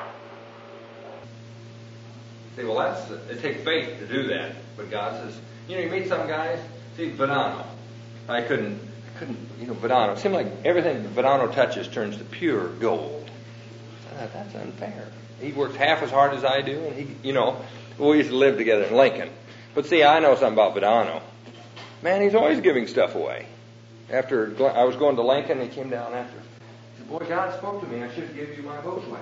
See, well, it takes faith to do that. But God says, you meet some guys, see, Vadano. I couldn't, Vadano. It seemed like everything Vadano touches turns to pure gold. That's unfair. He works half as hard as I do, and we used to live together in Lincoln. But see, I know something about Vadano. Man, he's always giving stuff away. After I was going to Lincoln, he came down after. He said, boy, God spoke to me. I should give you my Volkswagen.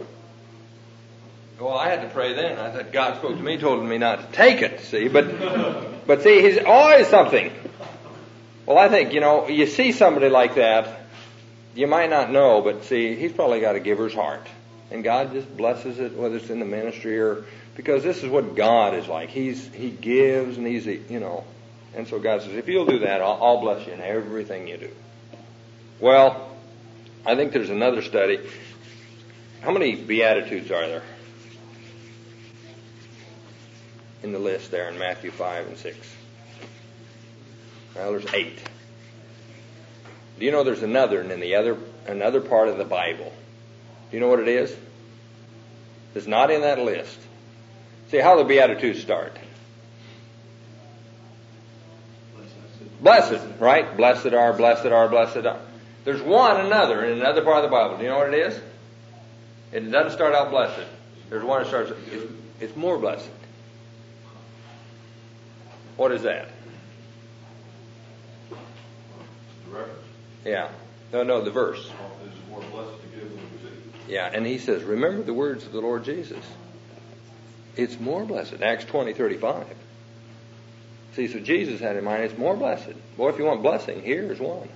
Well, I had to pray then. I said, God spoke to me, told me not to take it, see. But see, he's always something. Well, I think, you see somebody like that, you might not know, but see, he's probably got a giver's heart. And God just blesses it, whether it's in the ministry or, because this is what God is like. He gives and he's, and so God says, if you'll do that, I'll bless you in everything you do. Well, I think there's another study. How many Beatitudes are there in the list there in Matthew 5 and 6? Well, there's 8. Do you know there's another part of the Bible? Do you know what it is? It's not in that list. See how the Beatitudes start. Blessed, right? Blessed are, blessed are, blessed are. There's another in another part of the Bible. Do you know what it is? It doesn't start out blessed. There's one that starts, it's more blessed. What is that? The reference? Yeah. No, the verse. It is more blessed to give than to receive. Yeah, and he says, remember the words of the Lord Jesus. It's more blessed. Acts 20:35. See, so Jesus had in mind, it's more blessed. Boy, if you want blessing, here's one.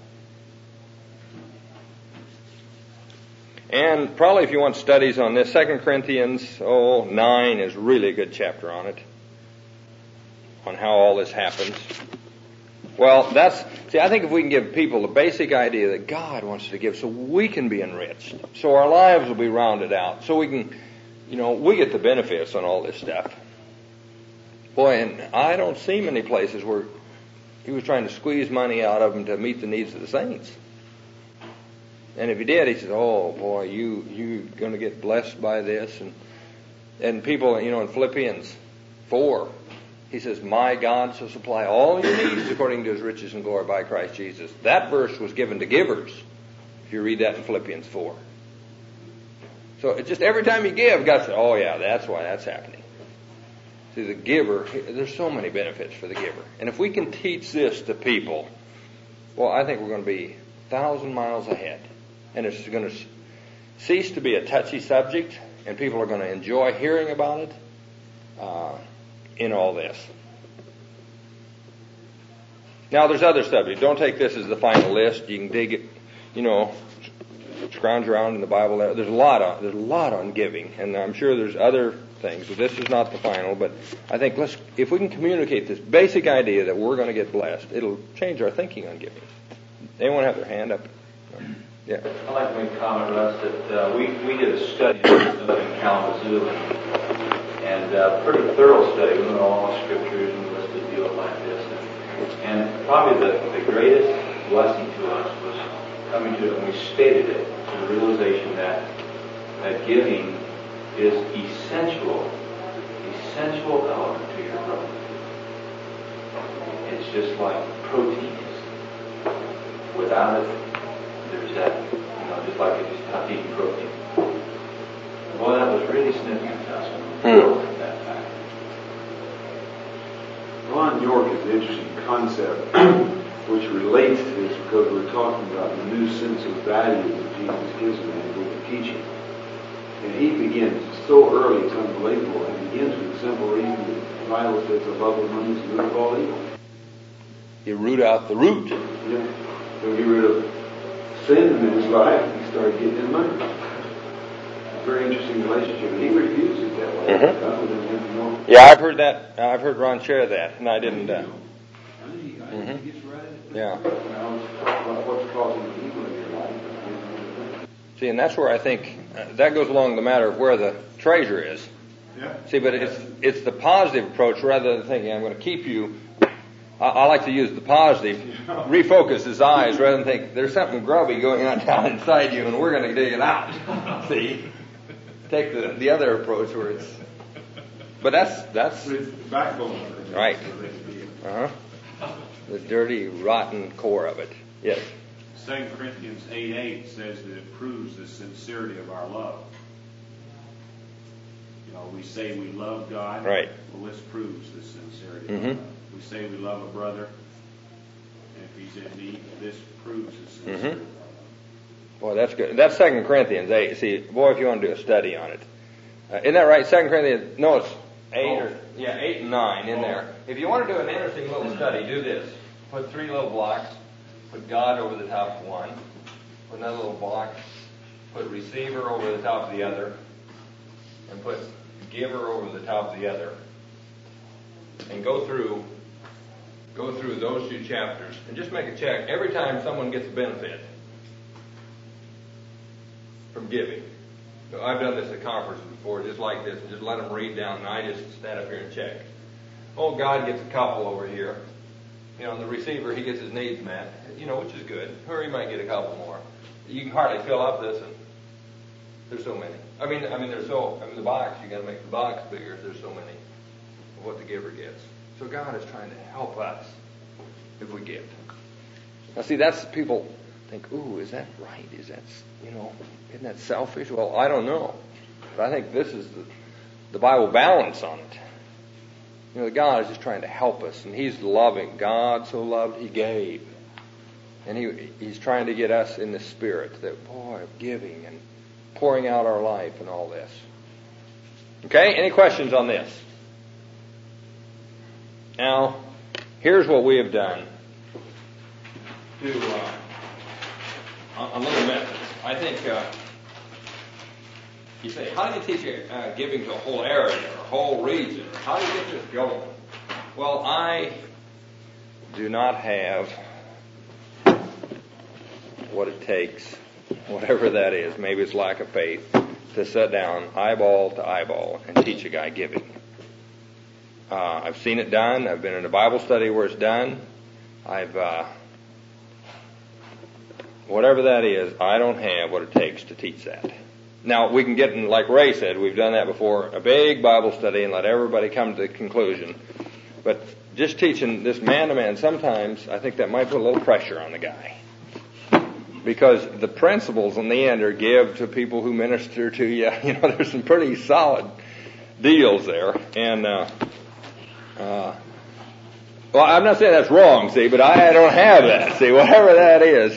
And probably if you want studies on this, 2 Corinthians 9 is really a good chapter on it. On how all this happens. Well, I think if we can give people the basic idea that God wants to give so we can be enriched, so our lives will be rounded out, so we can, we get the benefits on all this stuff. Boy, and I don't see many places where he was trying to squeeze money out of them to meet the needs of the saints. And if he did, he said, oh boy, you're going to get blessed by this. And people, in Philippians 4, he says, my God shall supply all your needs according to his riches and glory by Christ Jesus. That verse was given to givers. If you read that in Philippians 4. So it's just every time you give, God says, oh yeah, that's why that's happening. See, the giver, there's so many benefits for the giver. And if we can teach this to people, well, I think we're going to be 1,000 miles ahead. And it's going to cease to be a touchy subject, and people are going to enjoy hearing about it in all this. Now, there's other subjects. Don't take this as the final list. You can dig it, scrounge around in the Bible. There's a lot on giving, and I'm sure there's other things. So this is not the final, but I think if we can communicate this basic idea that we're going to get blessed, it'll change our thinking on giving. Anyone have their hand up? Yeah. I'd like to make a comment, Russ, that we did a study in Kalamazoo, and a pretty thorough study. We went all the scriptures and listed deals like this. And probably the greatest blessing to us was coming to it, and we stated it, to the realization that giving is essential element to your growth. It's just like protein is. Without it, there's that, just like it's just tough eating protein. Boy, that was really significant to us when we realized that fact. Ron York is an interesting concept which relates to this because we're talking about the new sense of value that Jesus gives man with the teaching. And he begins so early, it's unbelievable, and begins with a simple reason that the Bible says the love of money is the root of all evil. You root out the root. Yeah. So get rid of sin in his life, he started getting his money. very interesting relationship. And he reviews it that way. Mhm. God would have him know. Yeah, I've heard that. I've heard Ron share that, and I didn't. I think he gets right at it. Yeah. Now, what's causing evil in your life? See, and that's where I think that goes along the matter of where the treasure is. Yeah. See, but it's the positive approach rather than thinking I'm going to keep you. I like to use the positive, refocus his eyes rather than think there's something grubby going on down inside you and we're going to dig it out. See, take the other approach where it's. But that's It's the backbone of it. right. The dirty, rotten core of it. Yes. 2 Corinthians 8:8 says that it proves the sincerity of our love. You know, we say we love God. Right. Well, this proves the sincerity Mhm. of our love. We say we love a brother, and if he's in need, this proves the sincerity of our love. Boy, that's good. That's 2 Corinthians 8. See, boy, if you want to do a study on it. Isn't that right? 2 Corinthians, no, it's 8 and 9 in there. If you want to do an interesting little study, do this. Put 3 little blocks. Put God over the top of one. Put another little block. Put receiver over the top of the other. And put giver over the top of the other. And go through those 2 chapters. And just make a check every time someone gets a benefit from giving. So I've done this at conferences before, just like this, and just let them read down, and I just stand up here and check. Oh, God gets a couple over here. You know, the receiver, he gets his needs met, you know, which is good. Or he might get a couple more. You can hardly fill up this, and there's so many. I mean, the box, you got to make the box bigger. There's so many of what the giver gets. So God is trying to help us if we give. Now, see, that's people think, ooh, is that right? Is that, isn't that selfish? Well, I don't know. But I think this is the Bible balance on it. God is just trying to help us, and He's loving. God so loved, He gave. And He's trying to get us in the spirit that, boy, of giving and pouring out our life and all this. Okay, any questions on this? Now, here's what we have done to a little method. I think you say, how do you teach giving to a whole area or a whole region? How do you get this going? Well, I do not have what it takes, whatever that is. Maybe it's lack of faith, to sit down eyeball to eyeball and teach a guy giving. I've seen it done. I've been in a Bible study where it's done. Whatever that is, I don't have what it takes to teach that. Now, we can get in, like Ray said, we've done that before, a big Bible study and let everybody come to the conclusion. But just teaching this man-to-man, sometimes I think that might put a little pressure on the guy. Because the principles in the end are give to people who minister to you. There's some pretty solid deals there. And, well, I'm not saying that's wrong, see, but I don't have that, see, whatever that is.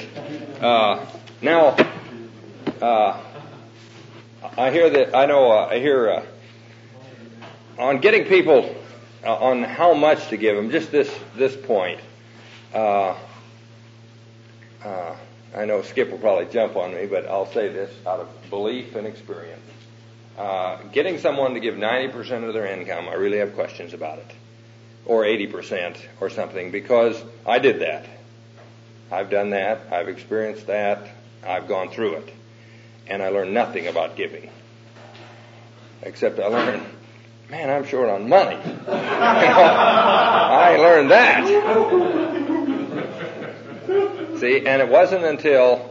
I hear on getting people on how much to give them, just this point. I know Skip will probably jump on me, but I'll say this out of belief and experience. Getting someone to give 90% of their income, I really have questions about it. Or 80% or something, because I did that. I've done that. I've experienced that. I've gone through it. And I learned nothing about giving. Except I learned, man, I'm short on money. I learned that. See, and it wasn't until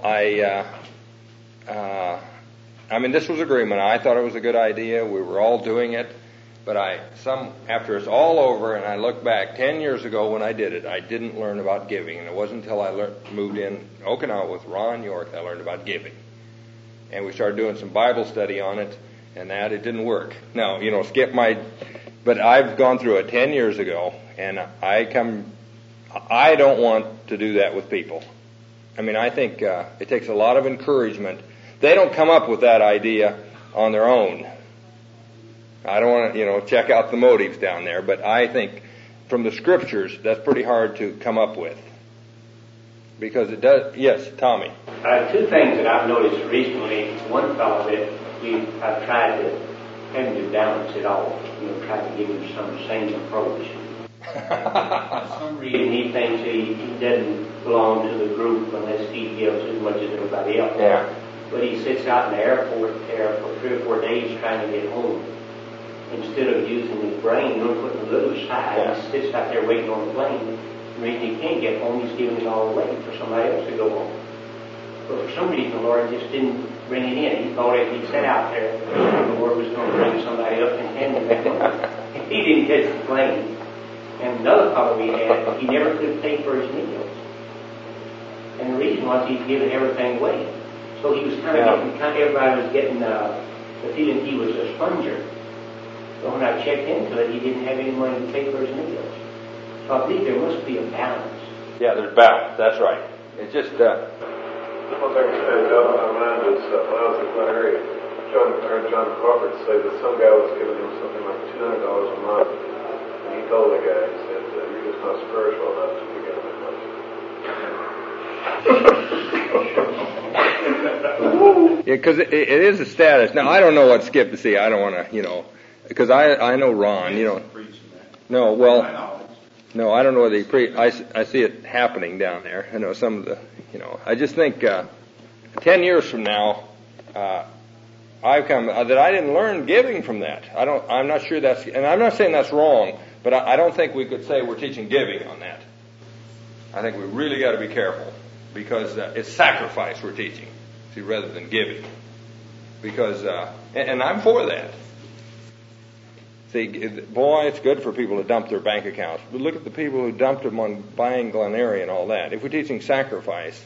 this was agreement. I thought it was a good idea. We were all doing it. But after it's all over, and I look back 10 years ago when I did it, I didn't learn about giving. And it wasn't until I moved in Okinawa with Ron York that I learned about giving. And we started doing some Bible study on it, and it didn't work. Now, Skip might, but I've gone through it 10 years ago, and I don't want to do that with people. I think it takes a lot of encouragement. They don't come up with that idea on their own. I don't want to, check out the motives down there, but I think from the Scriptures, that's pretty hard to come up with. Because it does, yes, Tommy. 2 things that I've noticed recently. One fellow that I've tried to have him to balance it all, try to give him some sane approach. For some reason he thinks he doesn't belong to the group unless he gives as much as everybody else. Yeah. But he sits out in the airport there for 3 or 4 days trying to get home. Instead of using his brain, putting a little aside, he sits out there waiting on the plane. The reason he can't get home, he's giving it all away for somebody else to go home. But for some reason, the Lord just didn't bring it in. He thought if he sat out there, the Lord was going to bring somebody up and hand him that money. He didn't catch the plane. And another problem he had, he never could pay for his meals. And the reason was he'd given everything away. So he was everybody was getting the feeling he was a sponger. So when I checked into it, he didn't have any money to pay for his meals. So I believe there must be a balance. Yeah, there's balance. That's right. It's just, one thing that stands out in my mind is when I was in Clary, I heard John Crawford say that some guy was giving him something like $200 a month. And he told the guy, he said, you're just not spiritual enough to be giving that much. yeah, because it is a status. Now, I don't know what Skip to see. I don't want to, because I know Ron, No, well, no, I don't know whether he I see it happening down there. I know some of the, I just think 10 years from now, I've come that I didn't learn giving from that. I'm not sure that's, and I'm not saying that's wrong, but I don't think we could say we're teaching giving on that. I think we really got to be careful because it's sacrifice we're teaching, see, rather than giving. Because, and I'm for that. See, boy, it's good for people to dump their bank accounts. But look at the people who dumped them on buying Glen-Eyrie and all that. If we're teaching sacrifice,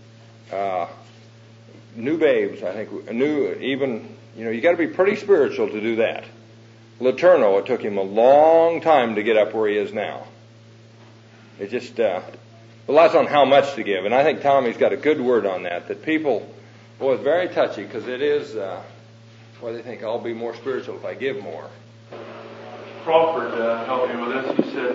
new babes, I think, you got to be pretty spiritual to do that. Letourneau, it took him a long time to get up where he is now. It just relies on how much to give. And I think Tommy's got a good word on that people, boy, it's very touchy because it is, they think I'll be more spiritual if I give more. Crawford helped me with this. He said,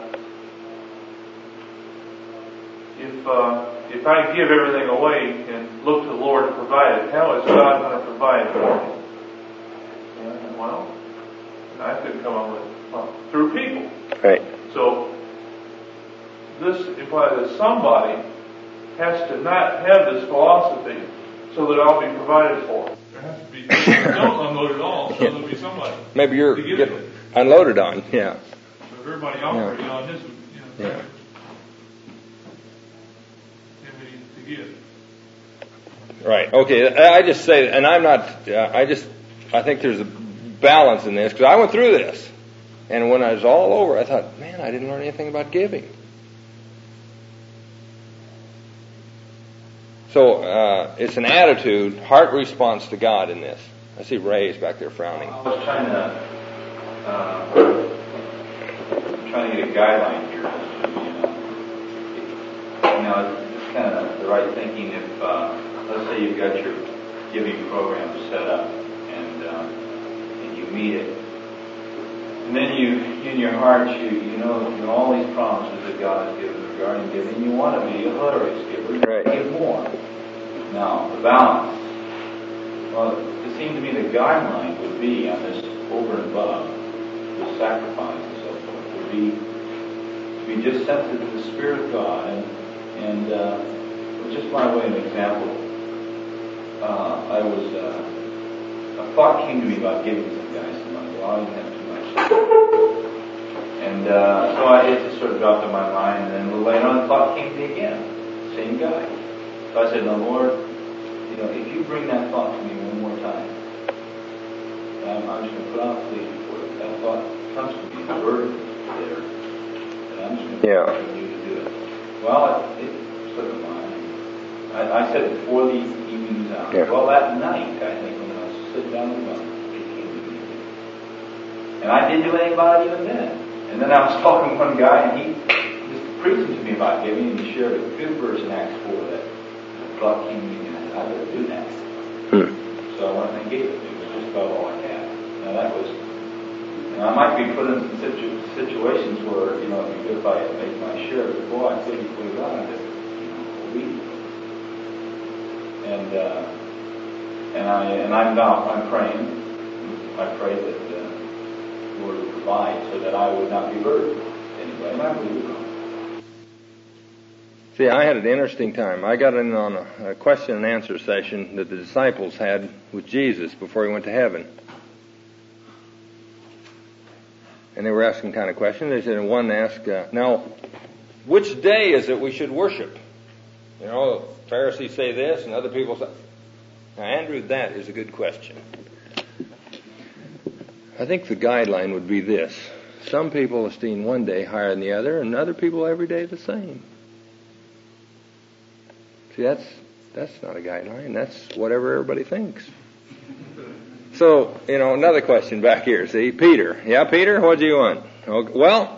if I give everything away and look to the Lord to provide it, how is God going to provide for me? And, I couldn't come up with through people. Right. So this implies that somebody has to not have this philosophy so that I'll be provided for. There has to be don't unload it all, so there'll be somebody. Maybe you're getting unloaded on, yeah. So if everybody operating on this, to give. Right. Okay. I just say, and I'm not. I think there's a balance in this because I went through this, and when I was all over, I thought, man, I didn't learn anything about giving. So it's an attitude, heart response to God in this. I see Ray's back there frowning. I was trying to get a guideline here. It's kind of the right thinking. If let's say you've got your giving program set up and you meet it, and then you in your heart you know all these promises that God has given regarding giving. You want to be a hilarious giver. You right. Give more. Now the balance. Well, it seemed to me the guideline would be on this over and above, the sacrifice and so forth, would be to be just sensitive to the Spirit of God. And just by way of example, a thought came to me about giving some guys some money. Well, I didn't have too much. And so it just sort of dropped in my mind, and then a little later on, the thought came to me again. Same guy. So I said, no, Lord, if you bring that thought to me one more time, I'm just going to put on a plea before that thought comes to me, the burden there, and I'm just going to ask you to do it. Well, it slipped my mind. I said it before the evening's out. Yeah. Well, that night, I think, when I was sitting down with my it came to me. And I didn't do anything about it even then. And then I was talking to one guy, and he was preaching to me about giving, and he shared a good verse in Acts 4 that thought came to me, and I better do that. So I went and gave it. It was just about all I had. Now that was, I might be put in some situations where, it'd be good if I make my share, but boy, I couldn't believe that. I just, obedient. And I'm praying. I pray that the Lord would provide so that I would not be burdened anyway, and I believe it will. See, I had an interesting time. I got in on a question and answer session that the disciples had with Jesus before he went to heaven. And they were asking kind of questions. They said, and one asked, now, which day is it we should worship? You know, Pharisees say this and other people say... Now, Andrew, that is a good question. I think the guideline would be this. Some people esteem one day higher than the other, and other people every day the same. See, that's not a guideline. That's whatever everybody thinks. So, you know, another question back here. See, Peter. Yeah, Peter, what do you want? Okay, well,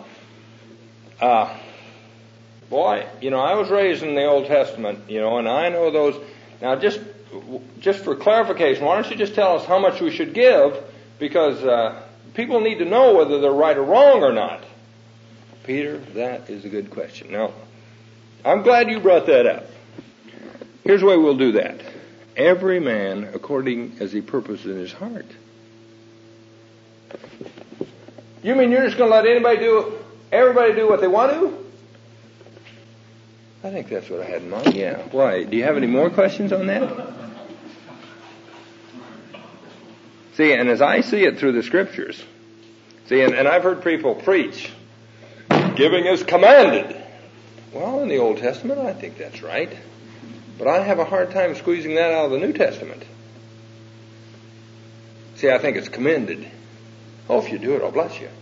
boy, you know, I was raised in the Old Testament, you know, and I know those. Now, just for clarification, why don't you just tell us how much we should give? Because people need to know whether they're right or wrong or not. Peter, that is a good question. Now, I'm glad you brought that up. Here's the way we'll do that. Every man according as he purposes in his heart. You mean you're just going to let everybody do what they want to? I think that's what I had in mind. Yeah. Why? Do you have any more questions on that? See, and as I see it through the Scriptures, see, and I've heard people preach, giving is commanded. Well, in the Old Testament, I think that's right. But I have a hard time squeezing that out of the New Testament. See, I think it's commended. Oh, if you do it, I'll bless you.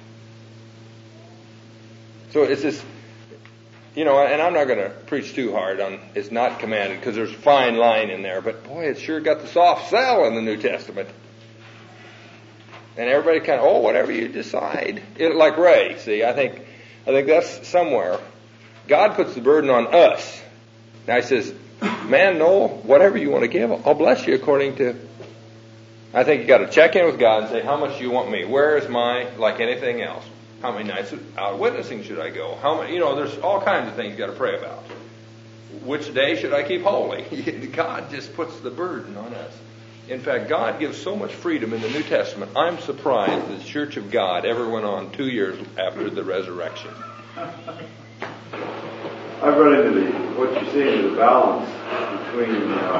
So it's this, you know, and I'm not going to preach too hard on it's not commanded because there's a fine line in there. But boy, it's sure got the soft sell in the New Testament. And everybody kind of, whatever you decide. Like Ray, see, I think that's somewhere. God puts the burden on us. Now he says, man, no, whatever you want to give, I'll bless you according to... I think you got to check in with God and say, how much do you want me? Where is like anything else? How many nights out witnessing should I go? How many, you know, there's all kinds of things you got to pray about. Which day should I keep holy? God just puts the burden on us. In fact, God gives so much freedom in the New Testament. I'm surprised the Church of God ever went on 2 years after the resurrection. I've run into what you're saying is a balance between,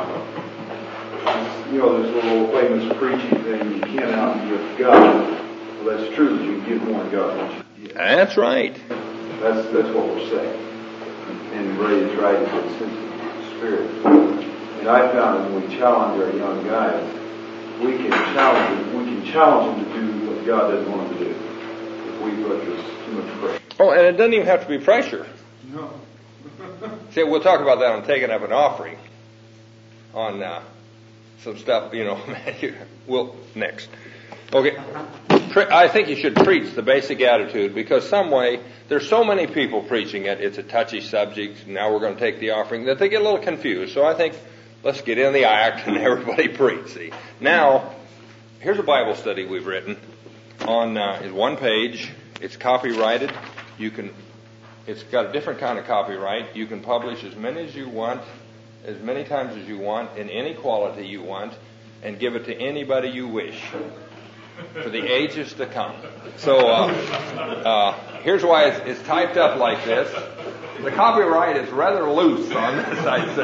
this little famous preaching thing, you can't outgive God. Well, that's true, but you can give more to God than you give. That's right. That's what we're saying. And Ray is right in that sense of spirit. And I found that when we challenge our young guys, we can challenge them to do what God doesn't want them to do. If we put too much pressure. Oh, and it doesn't even have to be pressure. No. See, we'll talk about that on taking up an offering. On some stuff, you know, next. Okay. I think you should preach the basic attitude because there's so many people preaching it, it's a touchy subject, now we're going to take the offering, that they get a little confused. So I think let's get in the act and everybody preach. See. Now, here's a Bible study we've written on is one page. It's copyrighted. It's got a different kind of copyright. You can publish as many as you want, as many times as you want, in any quality you want, and give it to anybody you wish for the ages to come. So here's why it's typed up like this. The copyright is rather loose on this, I'd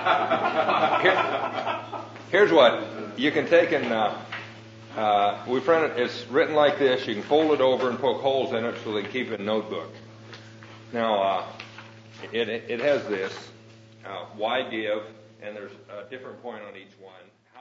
say. Here's what you can take and we print it. It's written like this. You can fold it over and poke holes in it so they can keep it in a notebook. Now, it has this, why give, and there's a different point on each one. How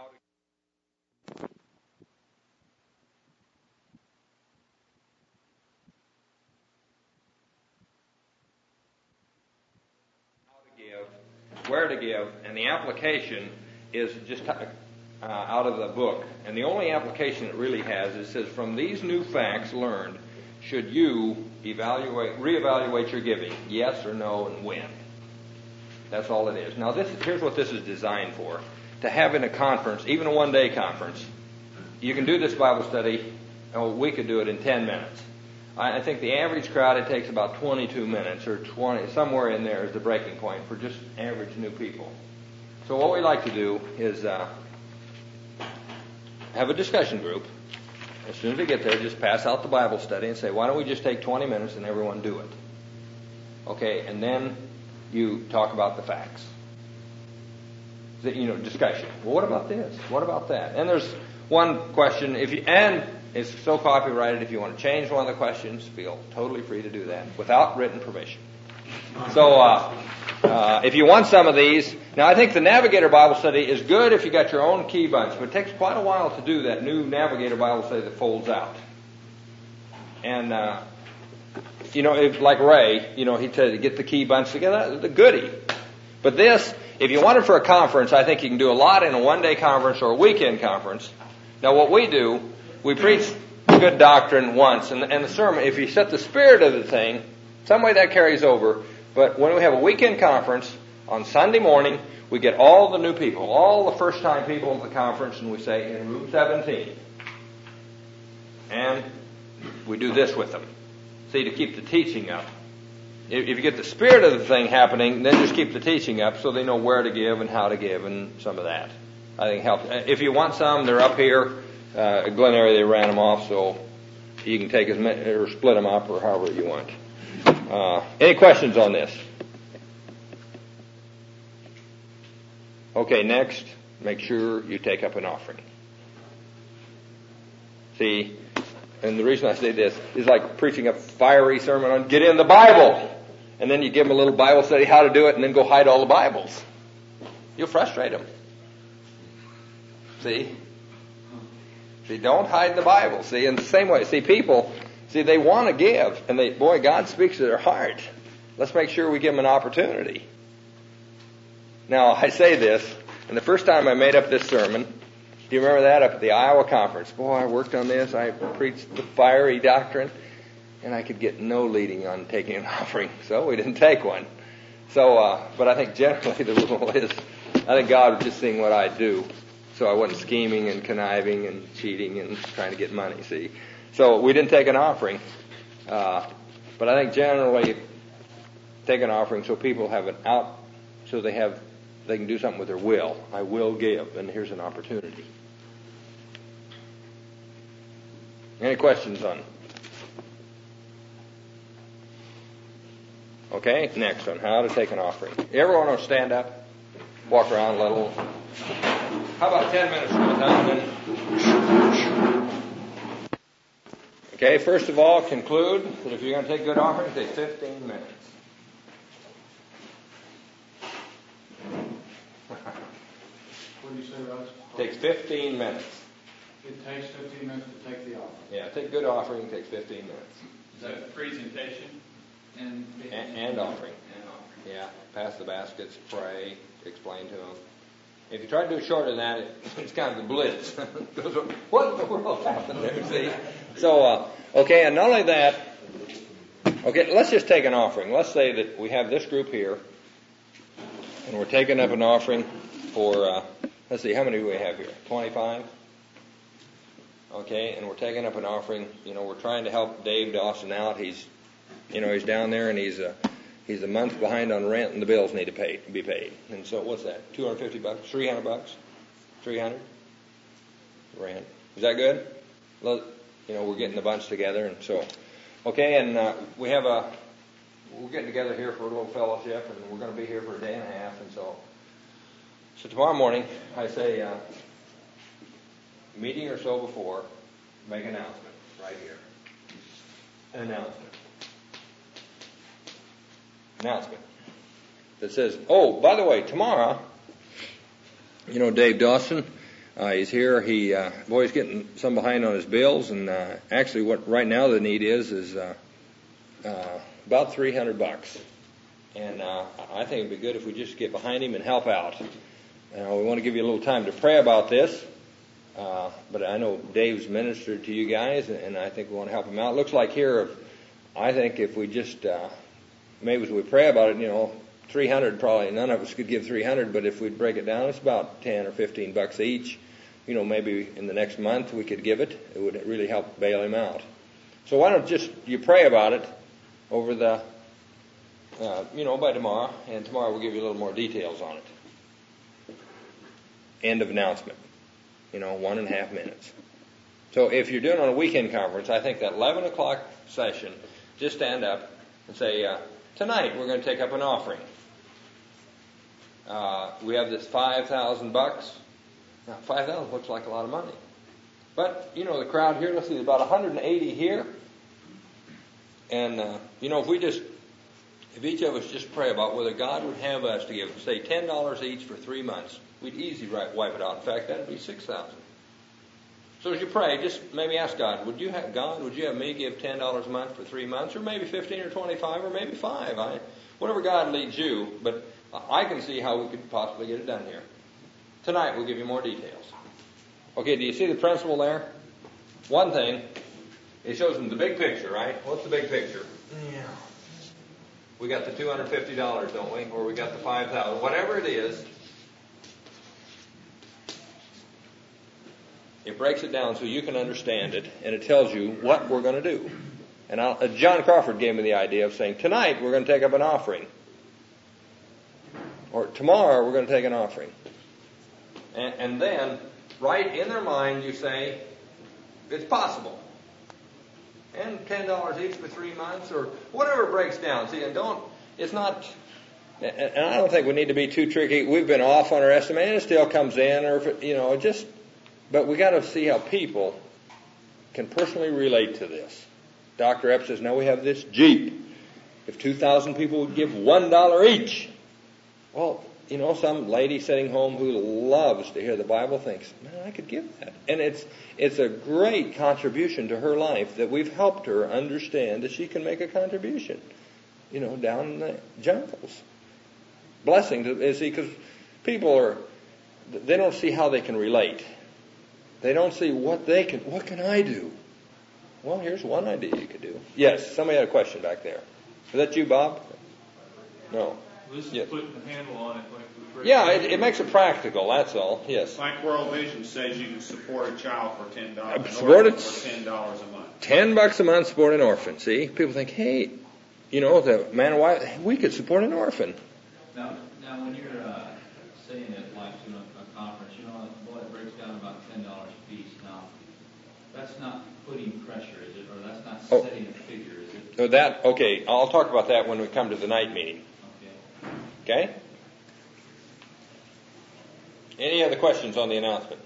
to give, where to give, and the application is just out of the book. And the only application it really has, it says, from these new facts learned, should you reevaluate your giving? Yes or no, and when? That's all it is. Now, here's what this is designed for. To have in a conference, even a one-day conference, you can do this Bible study, we could do it in 10 minutes. I think the average crowd, it takes about 22 minutes, or 20, somewhere in there is the breaking point for just average new people. So what we like to do is have a discussion group. As soon as they get there, just pass out the Bible study and say, why don't we just take 20 minutes and everyone do it? Okay, and then you talk about the facts. Discussion. Well, what about this? What about that? And there's one question, and it's so copyrighted, if you want to change one of the questions, feel totally free to do that without written permission. So, if you want some of these, now I think the Navigator Bible Study is good if you got your own key bunch, but it takes quite a while to do that new Navigator Bible Study that folds out. And, like Ray, he said to get the key bunch together, the goodie. But this, if you want it for a conference, I think you can do a lot in a one-day conference or a weekend conference. Now what we do, we preach good doctrine once, and the sermon, if you set the spirit of the thing, some way that carries over. But when we have a weekend conference, on Sunday morning, we get all the new people, all the first-time people at the conference, and we say, in room 17. And we do this with them. See, to keep the teaching up. If you get the spirit of the thing happening, then just keep the teaching up so they know where to give and how to give and some of that. I think helps. If you want some, they're up here. At Glen area, they ran them off, so you can take as many, or split them up, or however you want. Any questions on this? Okay, next, make sure you take up an offering. See, and the reason I say this is like preaching a fiery sermon on get in the Bible. And then you give them a little Bible study how to do it and then go hide all the Bibles. You'll frustrate them. See, don't hide the Bible. See, in the same way, people, they want to give. And God speaks to their heart. Let's make sure we give them an opportunity. Now, I say this, and the first time I made up this sermon, do you remember that up at the Iowa conference? Boy, I worked on this. I preached the fiery doctrine, and I could get no leading on taking an offering, so we didn't take one. So, but I think generally the rule is, I think God was just seeing what I do, so I wasn't scheming and conniving and cheating and trying to get money. See, so we didn't take an offering, but I think generally take an offering so people have it out, so they can do something with their will. I will give, and here's an opportunity. Any questions on? Okay, next on how to take an offering. Everyone will stand up, walk around a little. How about 10 minutes worth, huh? Okay, first of all, conclude that if you're going to take good offering, take 15 minutes. What do you say, Russ? Takes 15 minutes. It takes 15 minutes to take the offering. Yeah, take good offering, it takes 15 minutes. Is that presentation and offering? Yeah, pass the baskets, pray, explain to them. If you try to do it shorter than that, it's kind of the blitz. What in the world happened there, see? So, okay, and not only that, okay, let's just take an offering. Let's say that we have this group here, and we're taking up an offering for, let's see, how many do we have here? 25? Okay, and we're taking up an offering. We're trying to help Dave Dawson out. He's down there, and he's a month behind on rent, and the bills need to be paid. And so, what's that? $250, $300, $300 rent. Is that good? We're getting the bunch together, and so, okay, and we're getting together here for a little fellowship, and we're going to be here for a day and a half, and so tomorrow morning, I say, meeting or so before, make an announcement right here. An announcement that says, oh, by the way, tomorrow, Dave Dawson, he's here. He's getting some behind on his bills, and actually, what right now the need is about $300. And I think it'd be good if we just get behind him and help out. We want to give you a little time to pray about this. But I know Dave's ministered to you guys, and I think we want to help him out. It looks like here, I think if we just, maybe as we pray about it, $300 probably, none of us could give $300, but if we'd break it down, it's about $10 or $15 each. Maybe in the next month we could give it. It would really help bail him out. So why don't you pray about it over the, by tomorrow, and tomorrow we'll give you a little more details on it. End of announcement. 1.5 minutes. So if you're doing it on a weekend conference, I think that 11 o'clock session, just stand up and say, tonight we're going to take up an offering. We have this $5,000. Now, 5,000 looks like a lot of money. But, the crowd here, let's see, about 180 here. And, if each of us just pray about whether God would have us to give, say, $10 each for 3 months, we'd easily wipe it out. In fact, that'd be 6,000. So as you pray, just maybe ask God, would you have me give $10 a month for 3 months, or maybe 15 or 25, or maybe 5? Whatever God leads you, but I can see how we could possibly get it done here. Tonight we'll give you more details. Okay, do you see the principle there? One thing, it shows them the big picture, right? What's the big picture? Yeah. We got the $250, don't we? Or we got the $5,000, whatever it is. It breaks it down so you can understand it, and it tells you what we're going to do. And John Crawford gave me the idea of saying, tonight we're going to take up an offering. Or tomorrow we're going to take an offering. And then, right in their mind, you say, it's possible. And $10 each for 3 months, or whatever breaks down. See, it's not, and I don't think we need to be too tricky. We've been off on our estimate, and it still comes in, or but we got to see how people can personally relate to this. Dr. Epps says, now we have this Jeep. If 2,000 people would give $1 each, well, some lady sitting home who loves to hear the Bible thinks, man, I could give that. And it's a great contribution to her life that we've helped her understand that she can make a contribution, down in the jungles. Blessing to see, because people they don't see how they can relate. They don't see what can I do? Well, here's one idea you could do. Yes, somebody had a question back there. Is that you, Bob? No. This is putting the handle on it like we break. Yeah, it makes it practical, that's all. Yes. Like World Vision says, you can support a child for $10. Support it for $10 a month. $10 a month, support an orphan. See, people think, hey, the man and wife, we could support an orphan. Now when you're saying it like a conference, it breaks down about $10 a piece. Now, that's not putting pressure, is it? Or that's not setting a figure, is it? Okay, I'll talk about that when we come to the night meeting. Okay? Any other questions on the announcement?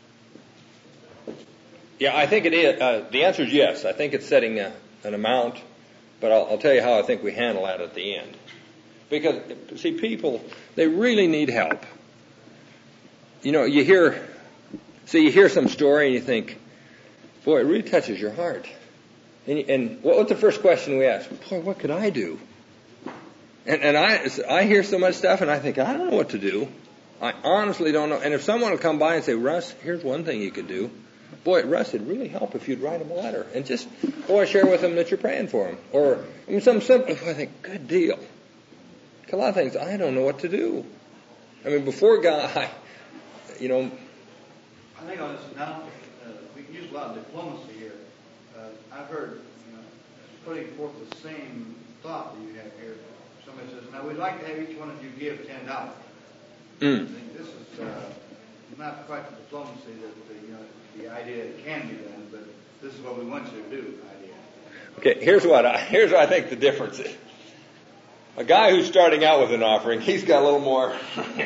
Yeah, I think it is. The answer is yes. I think it's setting an amount, but I'll tell you how I think we handle that at the end. Because, see, people, they really need help. You hear some story and you think, boy, it really touches your heart. And what's the first question we ask? Boy, what could I do? And I hear so much stuff and I think, I don't know what to do. I honestly don't know. And if someone will come by and say, Russ, here's one thing you could do. Boy, Russ, it'd really help if you'd write them a letter. And just, share with them that you're praying for them. Or some simple, I think, good deal. A lot of things, I don't know what to do. Before God, I think on this now, we can use a lot of diplomacy here. I've heard, putting forth the same thought that you have here. Somebody says, now we'd like to have each one of you give $10. I think this is not quite the diplomacy that the idea it can be done, but this is what we want you to do. Idea. Okay, here's what I think the difference is. A guy who's starting out with an offering, he's got a little more,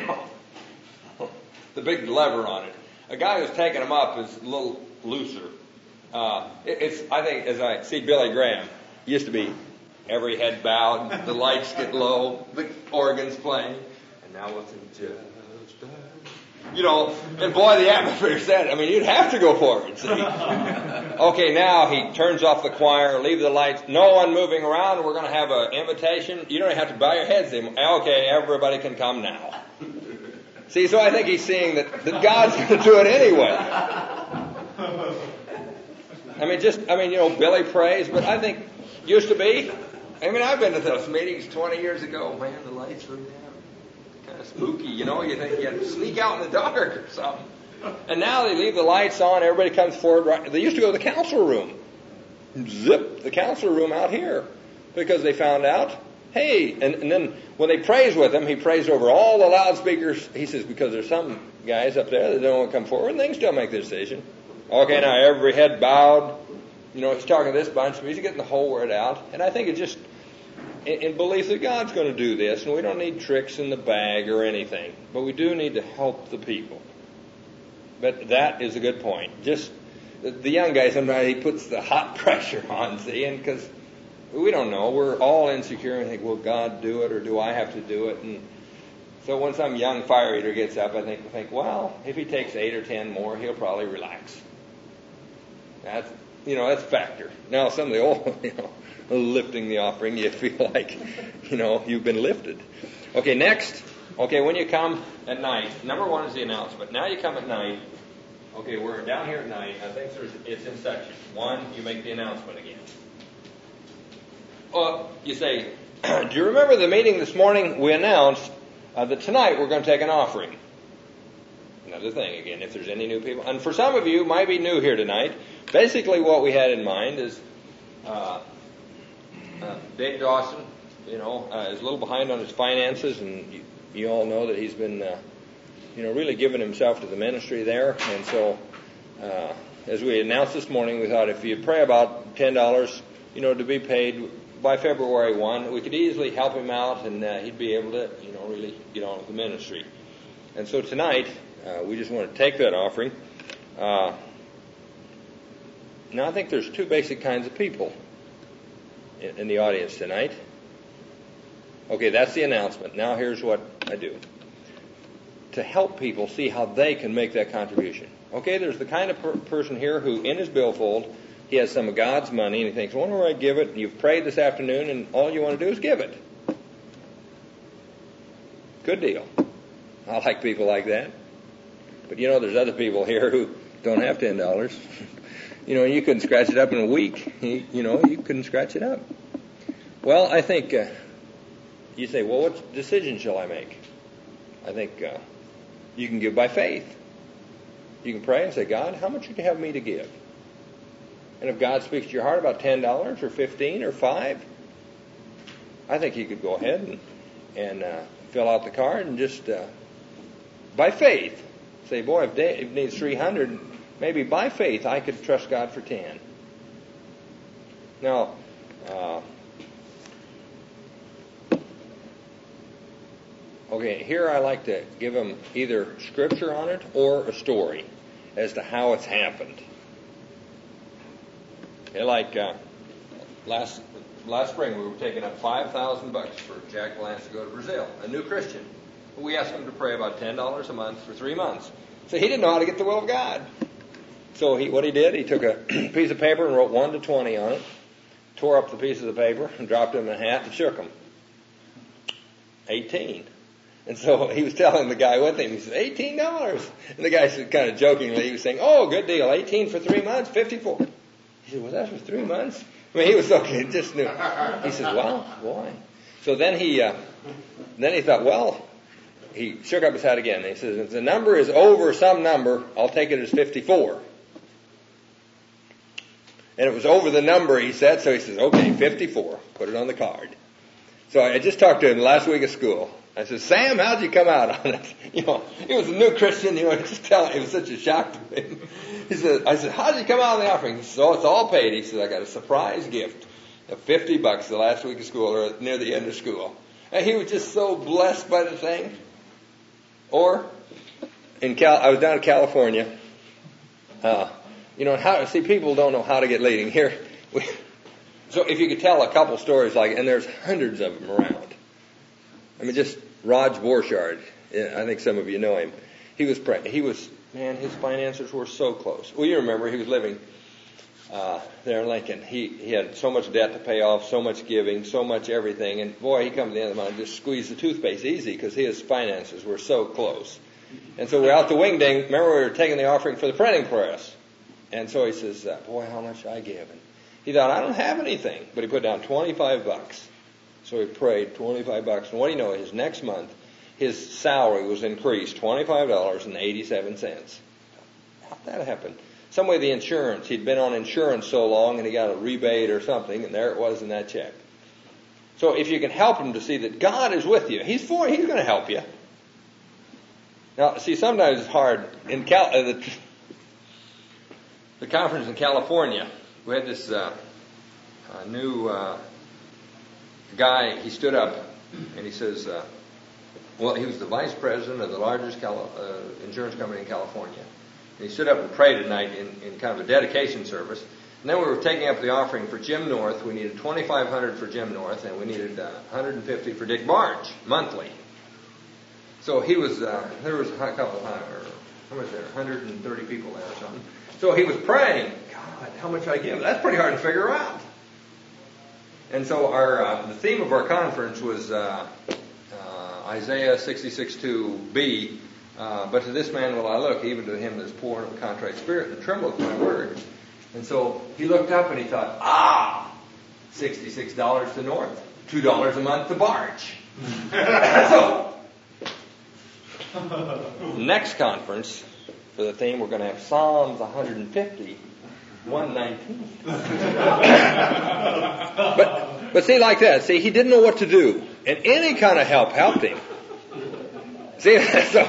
the big lever on it. A guy who's taking them up is a little looser. I think, as I see Billy Graham, used to be every head bowed, the lights get low, the organ's playing, and now it's just and boy, the atmosphere said, you'd have to go for it, see. Okay, now he turns off the choir, leave the lights, no one moving around, we're going to have an invitation. You don't have to bow your heads anymore. Okay, everybody can come now. See, so I think he's seeing that God's going to do it anyway. Billy prays, but I think used to be, I've been to those meetings 20 years ago. Man, the lights were down. Kind of spooky, you think you had to sneak out in the dark or something. And now they leave the lights on, everybody comes forward. Right. They used to go to the council room. Zip the council room out here. Because they found out hey, and then when they praise with him, he prays over all the loudspeakers. He says, because there's some guys up there that don't want to come forward, and they can still make the decision. Okay, now every head bowed. He's talking to this bunch, but he's getting the whole word out. And I think it's just in belief that God's going to do this, and we don't need tricks in the bag or anything. But we do need to help the people. But that is a good point. Just the young guy, sometimes he puts the hot pressure on, see, and because we don't know. We're all insecure and think, will God do it, or do I have to do it? And so when some young fire eater gets up, I think, well, if he takes 8 or 10 more, he'll probably relax. That's a factor. Now, some of the old, lifting the offering, you feel like, you've been lifted. Okay, next. Okay, when you come at night, number 1 is the announcement. Now you come at night. Okay, we're down here at night. I think it's in sections. 1, you make the announcement again. You say, do you remember the meeting this morning? We announced that tonight we're going to take an offering. Another thing, again, if there's any new people. And for some of you, might be new here tonight. Basically what we had in mind is Dave Dawson, is a little behind on his finances, and you all know that he's been, really giving himself to the ministry there. And so, as we announced this morning, we thought if you'd pray about $10, to be paid by February 1, we could easily help him out, and he'd be able to, really get on with the ministry. And so tonight, we just want to take that offering. Now, I think there's 2 basic kinds of people in the audience tonight. Okay, that's the announcement. Now here's what I do. To help people see how they can make that contribution. Okay, there's the kind of person here who, in his billfold, he has some of God's money, and he thinks, wonder where I give it? And you've prayed this afternoon, and all you want to do is give it. Good deal. I like people like that. But there's other people here who don't have $10. You couldn't scratch it up in a week. You couldn't scratch it up. Well, I think you say, well, what decision shall I make? I think you can give by faith. You can pray and say, God, how much would you have me to give? And if God speaks to your heart about $10 or $15 or $5, I think you could go ahead and fill out the card and just by faith say, boy, if Dave needs 300, maybe by faith I could trust God for 10. Now, okay, here I like to give them either scripture on it or a story as to how it's happened. Okay, like last spring we were taking up $5,000 for Jack Lance to go to Brazil, a new Christian. We asked him to pray about $10 a month for 3 months. So he didn't know how to get the will of God. So what he did, he took a piece of paper and wrote 1 to 20 on it, tore up the pieces of paper and dropped them in a hat and shook them. 18. And so he was telling the guy with him, he said, $18. And the guy said, kind of jokingly, he was saying, oh, good deal, 18 for 3 months, 54. He said, well, that's for 3 months? I mean, he was so, he just knew. He says, well, boy. So then he thought, well, he shook up his hat again. And he says, if the number is over some number, I'll take it as 54. And it was over the number, he said, so he says, okay, 54. Put it on the card. So I just talked to him last week at school. I said, Sam, how'd you come out on it? He was a new Christian, just telling, it was such a shock to him. I said, how'd you come out on the offering? He said, oh, it's all paid. He said, I got a surprise gift of $50 the last week of school, or near the end of school. And he was just so blessed by the thing. Or, I was down in California. People don't know how to get leading here. So if you could tell a couple stories and there's hundreds of them around. I mean, just Raj Borchardt. I think some of you know him. He was his finances were so close. Well, you remember he was living there in Lincoln. He had so much debt to pay off, so much giving, so much everything. And boy, he comes to the end of the month and just squeezed the toothpaste easy because his finances were so close. And so we're out to Wingding. Remember, we were taking the offering for the printing press. And so he says, boy, how much should I give? And he thought, I don't have anything. But he put down $25. So he prayed $25. And what do you know? His next month, his salary was increased $25.87. How'd that happen? Some way the insurance, he'd been on insurance so long and he got a rebate or something, and there it was in that check. So if you can help him to see that God is with you, He's going to help you. Now, see, sometimes it's hard. In the conference in California, we had this new guy. He stood up and he says, well, he was the vice president of the largest insurance company in California. And he stood up and prayed at night in kind of a dedication service. And then we were taking up the offering for Jim North. We needed $2,500 for Jim North, and we needed $150 for Dick Barge monthly. So he was there was a couple how much there? 130 people there or something. So he was praying. God, how much I give? That's pretty hard to figure out. And so the theme of our conference was Isaiah 66:2b. But to this man will I look, even to him that is poor and of a contrite spirit, and trembleth at my word. And so he looked up and he thought, $66 to North, $2 a month to Barge. So, next conference, for the theme, we're going to have Psalms 150, 119. But see, like that. See, he didn't know what to do. And any kind of help helped him. See, so,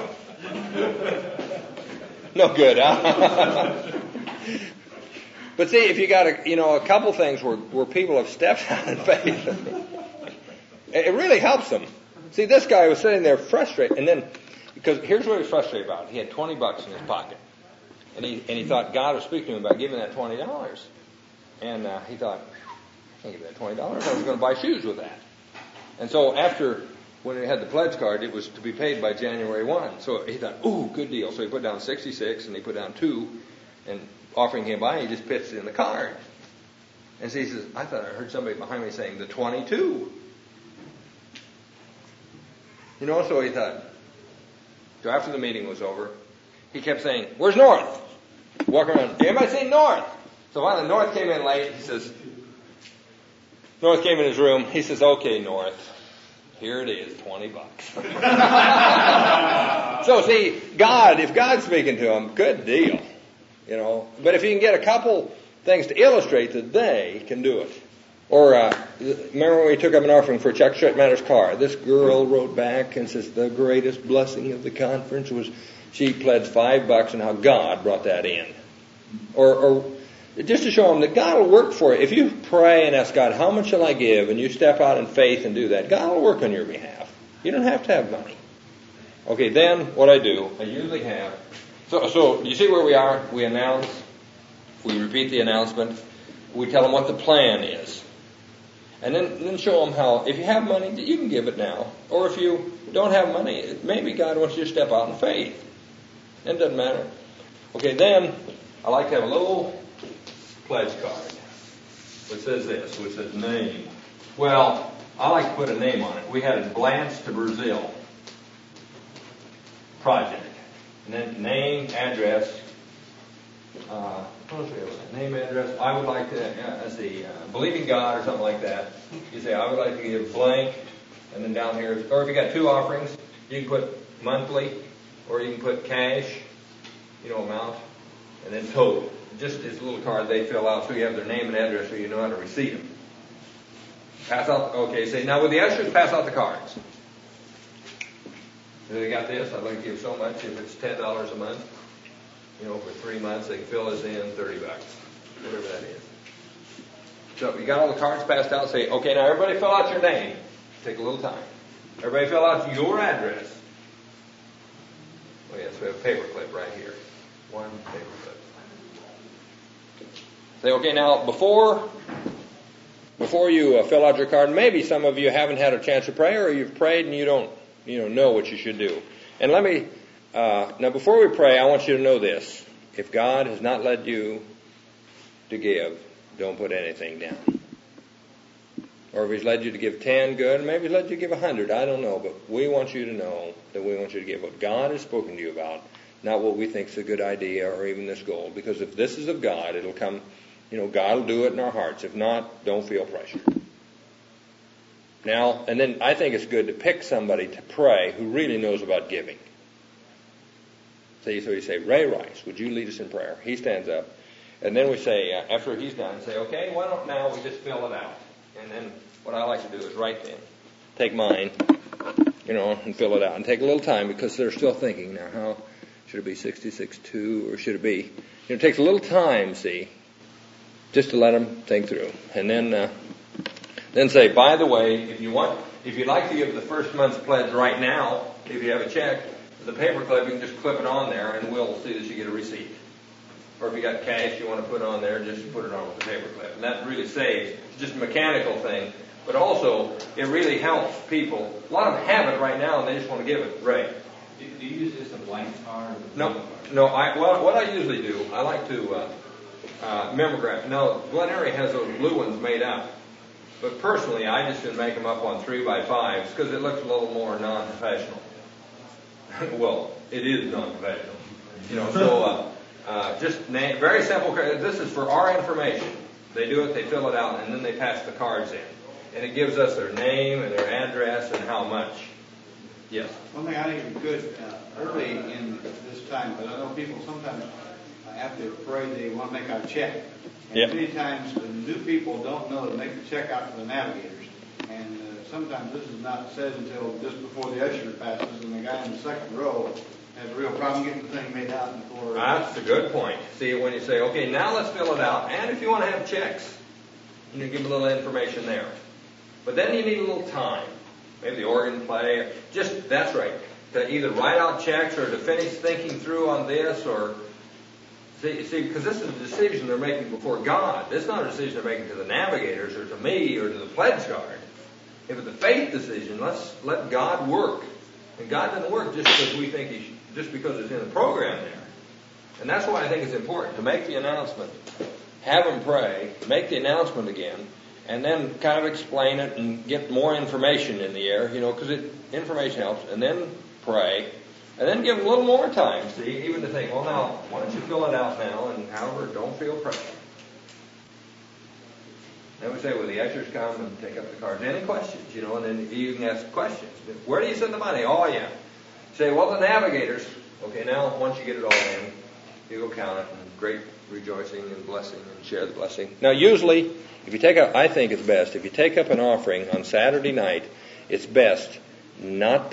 no good, huh? But see, if you got a couple things where people have stepped out in faith, it really helps them. See, this guy was sitting there frustrated, and then, because here's what he was frustrated about. He had $20 in his pocket. And he thought God was speaking to him about giving that $20. And he thought, I can't give that $20. I was going to buy shoes with that. And so when he had the pledge card, it was to be paid by January 1. So he thought, ooh, good deal. So he put down 66 and he put down 2, and offering came by, and he just pitched it in the card. And so he says, I thought I heard somebody behind me saying the 22. So he thought, so after the meeting was over, he kept saying, where's North? Walk around, anybody seen North? So finally North came in late. He says, North came in his room. He says, okay, North, here it is, $20. So see, if God's speaking to him, good deal. But if you can get a couple things to illustrate that they can do it. Or, remember when we took up an offering for Chuck Stretmatter's car? This girl wrote back and says the greatest blessing of the conference was she pledged $5 and how God brought that in. Or just to show them that God will work for you. If you pray and ask God, how much shall I give? And you step out in faith and do that, God will work on your behalf. You don't have to have money. Okay, then what I do, I usually have... So you see where we are? We announce. We repeat the announcement. We tell them what the plan is. And then show them how, if you have money, you can give it now. Or if you don't have money, maybe God wants you to step out in faith. It doesn't matter. Okay, then I like to have a little pledge card which says this, which says name. Well, I like to put a name on it. We had a Glance to Brazil project. And then name, address, name, address. I would like to, believing God or something like that. You say, I would like to give blank, and then down here, or if you got 2 offerings, you can put monthly, or you can put cash, amount, and then total. Just this little card they fill out so you have their name and address so you know how to receive them. Pass out, say, now with the ushers, pass out the cards. They got this, I'd like to give so much, if it's $10 a month, for 3 months, they can fill us in $30, whatever that is. So you got all the cards passed out, say, okay, now everybody fill out your name. Take a little time. Everybody fill out your address. Oh yes, we have a paper clip right here. One paper clip. Say, okay, now before you fill out your card, maybe some of you haven't had a chance to pray, or you've prayed and you don't know what you should do. And now before we pray, I want you to know this. If God has not led you to give, don't put anything down. Or if He's led you to give 10, good. Maybe He's led you to give 100. I don't know. But we want you to know that we want you to give what God has spoken to you about, not what we think is a good idea or even this goal. Because if this is of God, it'll come, God will do it in our hearts. If not, don't feel pressure. Now, and then I think it's good to pick somebody to pray who really knows about giving. So you say, Ray Rice, would you lead us in prayer? He stands up. And then we say, after he's done, say, okay, why don't now we just fill it out? And then what I like to do is take mine, and fill it out. And take a little time because they're still thinking now, how should it be 66.2 or should it be? It takes a little time, see, just to let them think through. And then say, by the way, if you'd like to give the first month's pledge right now, if you have a check, the paper clip, you can just clip it on there and we'll see that you get a receipt. Or if you got cash you want to put on there, just put it on with the paper clip. And that really saves. It's just a mechanical thing. But also, it really helps people. A lot of them have it right now and they just want to give it. Right. Do you use this a blank card? No. What I usually do, I like to memograph. Now, Glen Eyrie has those blue ones made up. But personally, I just make them up on 3x5s because it looks a little more non-professional. Well, it is non-professional. Very simple. This is for our information. They do it, they fill it out, and then they pass the cards in. And it gives us their name and their address and how much. Yes? One thing I think is good early in this time, but I know people sometimes after pray they want to make out a check. And many times the new people don't know to make the check out to the navigators. And sometimes this is not said until just before the usher passes, and the guy in the second row has a real problem getting the thing made out before. That's a good point. See, when you say, okay, now let's fill it out, and if you want to have checks, you give a little information there. But then you need a little time. Maybe the organ play. That's right. To either write out checks or to finish thinking through on this or... See, because this is a decision they're making before God. This is not a decision they're making to the navigators or to me or to the pledge card. If it's a faith decision, let's let God work. And God doesn't work just because we think just because it's in the program there. And that's why I think it's important to make the announcement, have them pray, make the announcement again, and then kind of explain it and get more information in the air, because information helps, and then pray. And then give them a little more time, see, even to think, well, now, why don't you fill it out now, and however, don't feel pressure. Then we say, well, the ushers come and take up the cards. Any questions, and then you can ask questions. Where do you send the money? Oh, yeah. Say, well, the navigators. Okay, now, once you get it all in, you go count it, and great rejoicing and blessing, and share the blessing. Now, usually, I think it's best, if you take up an offering on Saturday night, it's best not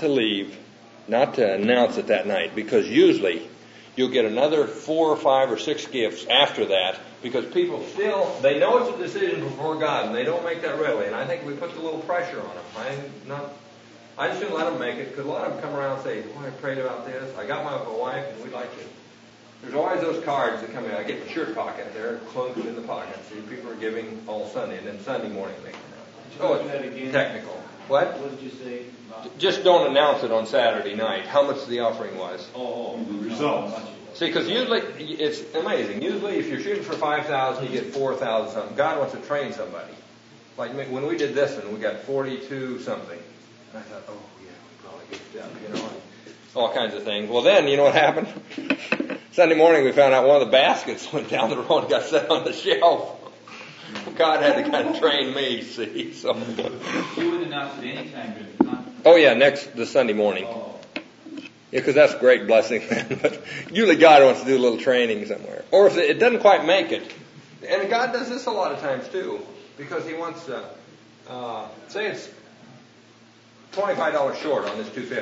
to announce it that night, because usually you'll get another 4 or 5 or 6 gifts after that, because people they know it's a decision before God, and they don't make that readily, and I think we put a little pressure on them. I just didn't let them make it, because a lot of them come around and say, I prayed about this, I got my wife, and we'd like to. There's always those cards that come in, I get the shirt pocket, they're clunked in the pocket, see, people are giving all Sunday, and then Sunday morning they come out. It's technical. What? What did you say? Just don't announce it on Saturday night, how much the offering was. The results. See, because usually, it's amazing. Usually, if you're shooting for 5,000, you get 4,000 something. God wants to train somebody. Like when we did this one, we got 42 something. And I thought, oh, yeah, we probably get that, and all kinds of things. Well, then, you know what happened? Sunday morning, we found out one of the baskets went down the road and got set on the shelf. God had to kind of train me, see. So. You would announce it any time during the conference? Oh, yeah, the Sunday morning. Oh. Yeah, because that's a great blessing. But usually God wants to do a little training somewhere. Or if it doesn't quite make it. And God does this a lot of times, too. Because He wants to, say it's $25 short on this $250.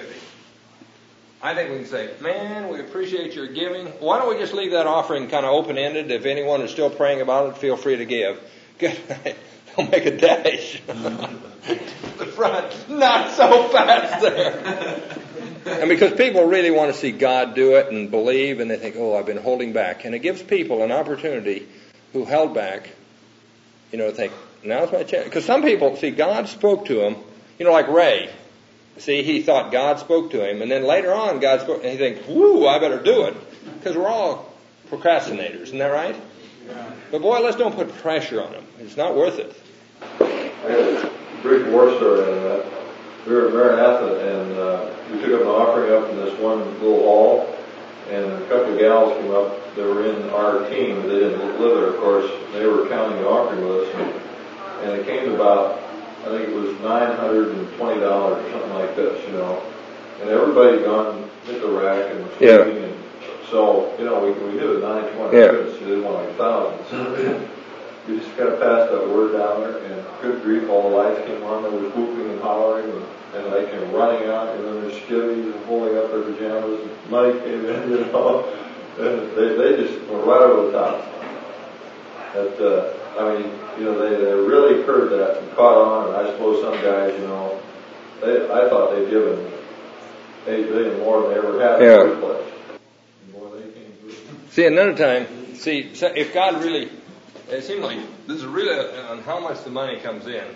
I think we can say, man, we appreciate your giving. Why don't we just leave that offering kind of open-ended? If anyone is still praying about it, feel free to give. Good. They'll make a dash. The front, not so fast there. And because people really want to see God do it and believe, and they think, oh, I've been holding back. And it gives people an opportunity who held back, to think, now's my chance. Because some people, see, God spoke to them, like Ray. See, he thought God spoke to him, and then later on God spoke, and he thinks, whoo, I better do it. Because we're all procrastinators, isn't that right? Yeah. But boy, let's don't put pressure on them. It's not worth it. I had a brief war story on that. We were in Maranatha, and we took up an offering up in this one little hall, and a couple of gals came up. They were in our team, but they didn't live there, of course. They were counting the offering with us, and it came to about, I think it was $920 or something like this, And everybody had gone hit the rack and was sleeping, and so, we knew at $920, we didn't want like thousands. you just got to pass that word down there, and good grief, all the lights came on, they were whooping and hollering, and they came running out, and then their skivvies and pulling up their pajamas, and money came in, you know, and they just went right over the top. That, I mean, you know, they really heard that and caught on, and I suppose some guys, you know, I thought they'd given $8 billion more than they ever had in the first place. Boy, they came through. See, another time, if God really, it seemed like this is really on how much the money comes in.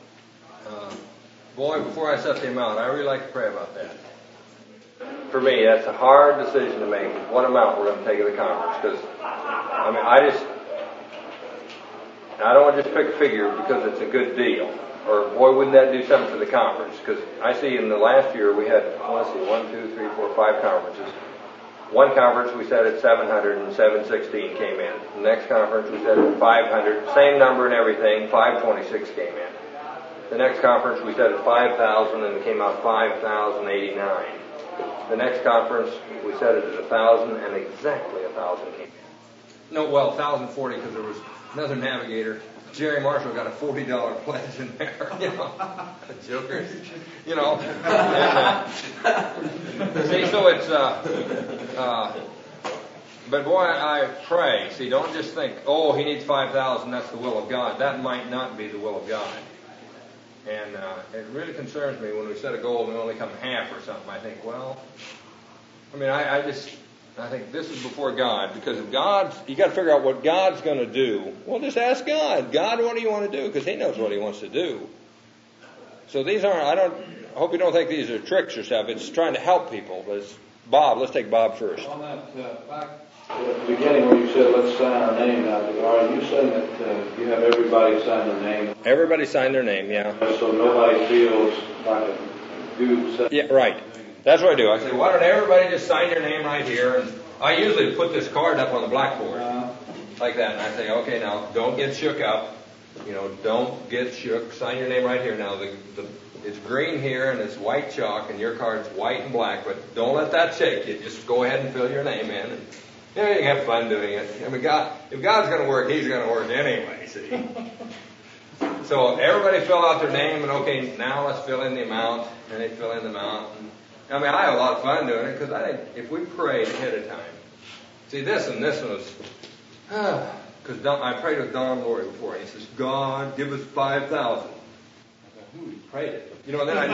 Boy, before I set the amount, I really like to pray about that. For me, that's a hard decision to make, what amount we're going to take at the conference. Because, I mean, I don't want to just pick a figure because it's a good deal. Or, boy, wouldn't that do something for the conference? Because I see in the last year we had, 5 conferences. One conference we set at 700 and 716 came in. The next conference we set at 500, same number and everything, 526 came in. The next conference we set at 5,000 and it came out 5,089. The next conference we set it at 1,000 and exactly 1,000 came in. No, well, 1,040 because there was another navigator. Jerry Marshall got a $40 pledge in there, you know, jokers, you know. See, so it's, but boy, I pray. See, don't just think, oh, he needs 5,000, that's the will of God. That might not be the will of God. And it really concerns me when we set a goal and we only come half or something. I think, well, I mean, I think this is before God, because if you got to figure out what God's going to do. Well, just ask God. God, what do you want to do? Because He knows what He wants to do. So these aren't, I hope you don't think these are tricks or stuff. It's trying to help people. But it's Bob, let's take Bob first. On that, back at the beginning where you said, let's sign our name out, are you saying that you have everybody sign their name? Everybody sign their name, yeah. So nobody feels like a goof. Yeah, right. That's what I do. I say, why don't everybody just sign your name right here? And I usually put this card up on the blackboard like that. And I say, okay, now don't get shook up. You know, don't get shook. Sign your name right here. Now, it's green here and it's white chalk and your card's white and black. But don't let that shake you. Just go ahead and fill your name in. And, you know, you can have fun doing it. I mean, if God's going to work, He's going to work anyway, see. So everybody fill out their name and, okay, now let's fill in the amount. And they fill in the amount. I mean, I have a lot of fun doing it because I think if we prayed ahead of time, see this one was, because I prayed with Don Laurie before, and he says, God, give us 5,000. I thought, he prayed it. You know, and then I knew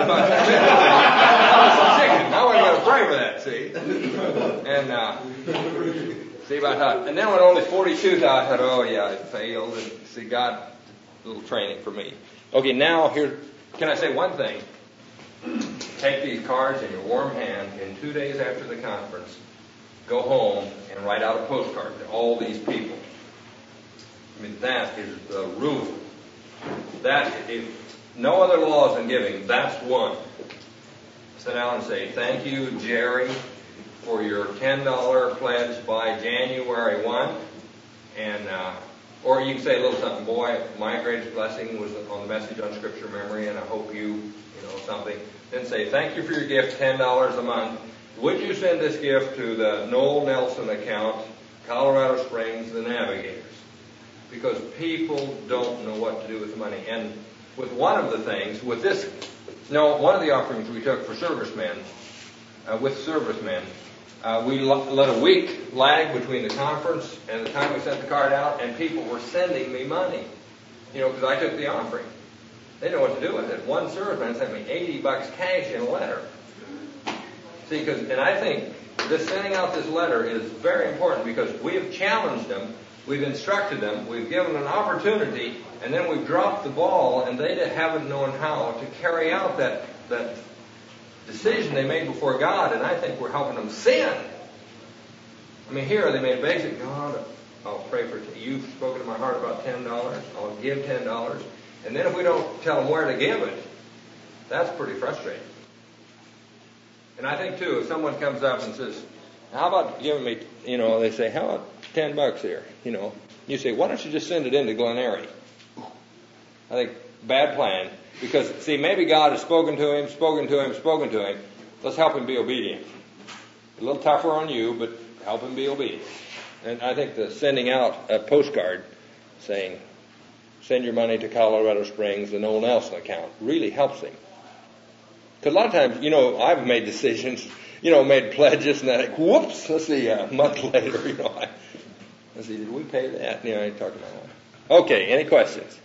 I was chicken. Now I got to pray for that, see? And, see about that. And then when only 42,000, I thought, oh yeah, it failed. And see, God, a little training for me. Okay, now here, can I say one thing? Take these cards in your warm hand, and 2 days after the conference, go home and write out a postcard to all these people. I mean, that is the rule. That, if no other laws in giving, that's one. Sit down and say, thank you, Jerry, for your $10 pledge by January 1. And, or you can say a little something, boy, my greatest blessing was on the message on Scripture memory, and I hope you know, something. Then say, thank you for your gift, $10 a month. Would you send this gift to the Noel Nelson account, Colorado Springs, the Navigators? Because people don't know what to do with the money. And with one of the things, one of the offerings we took for servicemen, we let a week lag between the conference and the time we sent the card out, and people were sending me money, you know, because I took the offering. They didn't know what to do with it. One serviceman sent me $80 cash in a letter. See, and I think sending out this letter is very important because we have challenged them, we've instructed them, we've given them an opportunity, and then we've dropped the ball, and they haven't known how to carry out that decision they made before God, and I think we're helping them sin. I mean, here they made basic, God, I'll pray for you've spoken to my heart about $10, I'll give $10. And then if we don't tell them where to give it, that's pretty frustrating. And I think, too, if someone comes up and says, how about giving me, you know, they say, how about $10 here? You know, you say, why don't you just send it into Glen Eyrie? I think, bad plan. Because, see, maybe God has spoken to him. Let's help him be obedient. A little tougher on you, but help him be obedient. And I think the sending out a postcard saying, send your money to Colorado Springs, the Noel Nelson account. Really helps him. Because a lot of times, I've made decisions, made pledges, and then, whoops, let's see, a month later, let's see, did we pay that? I ain't talking about that. Okay, any questions?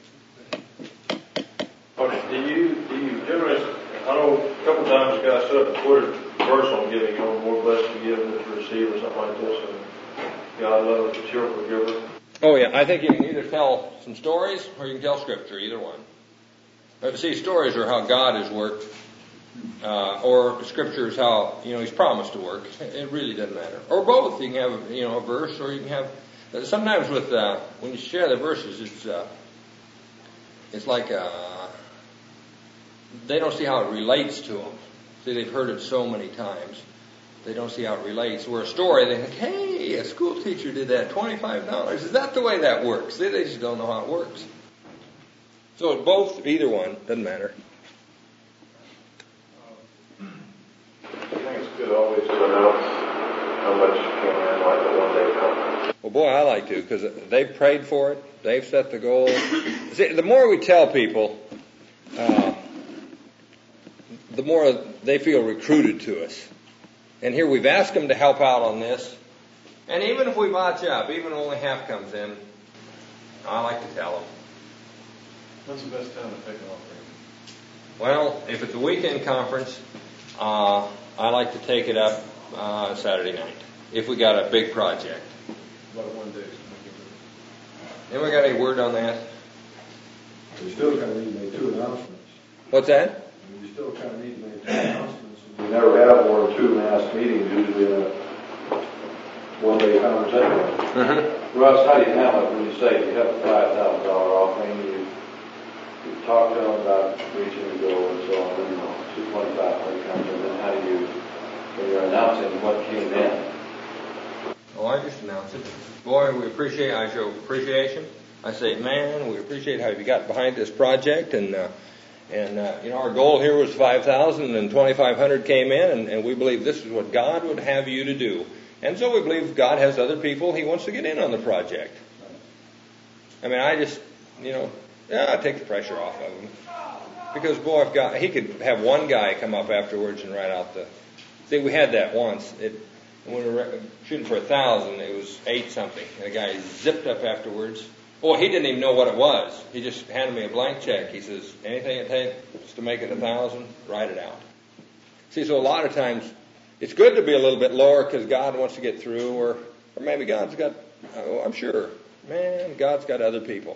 Okay, do you generally, I know a couple times guys set up a quoted verse on giving, more blessed to give than to receive or something like this, and God loves a cheerful giver. Oh yeah, I think you can either tell some stories or you can tell scripture, either one. But see, stories are how God has worked, or scripture is how, He's promised to work. It really doesn't matter. Or both. You can have, a verse, or you can have, sometimes with, when you share the verses, it's like, they don't see how it relates to them. See, they've heard it so many times. They don't see how it relates. Where a story, they think, hey, a school teacher did that, $25. Is that the way that works? See, they just don't know how it works. So both, either one, doesn't matter. I think it's good always to announce how much you can, like a one-day conference. Well, boy, I like to, because they've prayed for it. They've set the goal. See, the more we tell people, the more they feel recruited to us. And here we've asked them to help out on this. And even if we botch up, even only half comes in, I like to tell them. When's the best time to take an offering? Well, if it's a weekend conference, I like to take it up Saturday night, if we got a big project. About one day. Anyone got any word on that? We still kind of need to make 2 announcements. What's that? We still kind of need to make 2 announcements. We never have more than 2 mass meetings, usually in a one-day conference anyway. Mm-hmm. Russ, how do you handle it when you say you have a $5,000 offering, you talk to them about reaching the goal and so on, and 225 comes in, then how do you, when you're announcing what came in? Oh, I just announce it. Boy, I show appreciation. I say, man, we appreciate how you got behind this project, and our goal here was 5,000, and 2,500 came in, and we believe this is what God would have you to do. And so we believe God has other people He wants to get in on the project. I mean, I just, I take the pressure off of him. Because, boy, He could have one guy come up afterwards and write out see, we had that once. When we were shooting for 1,000, it was 8 something. And the guy zipped up afterwards. Boy, he didn't even know what it was. He just handed me a blank check. He says, anything it takes to make it 1,000, write it out. See, so a lot of times, it's good to be a little bit lower because God wants to get through, or maybe God's got, I'm sure, man, God's got other people.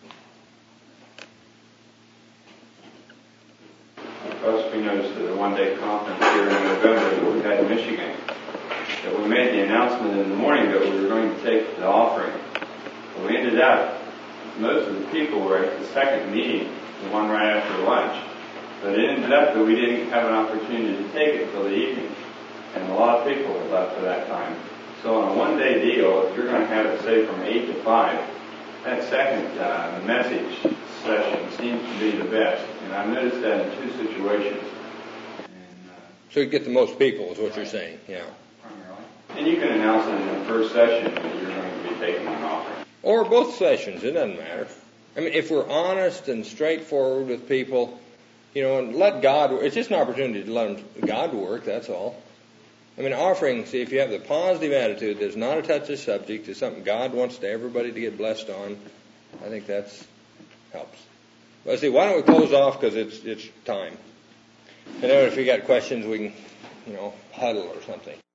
First, we noticed at a one-day conference here in November that we had in Michigan, that we made the announcement in the morning that we were going to take the offering. But we ended up, most of the people were at the second meeting, the one right after lunch. But it ended up that we didn't have an opportunity to take it till the evening. And a lot of people had left at that time. So on a one-day deal, if you're going to have it, say, from 8 to 5, that second message session seems to be the best. And I've noticed that in 2 situations. So you get the most people is what you're saying, yeah. And you can announce it in the first session that you're going to be taking an offering. Or both sessions, it doesn't matter. I mean, if we're honest and straightforward with people, and let God work. It's just an opportunity to let God work, that's all. I mean, offering, see, if you have the positive attitude, there's not a touchy subject, it's something God wants everybody to get blessed on, I think that's helps. Well, see, why don't we close off because it's time. And then if you got questions, we can, huddle or something.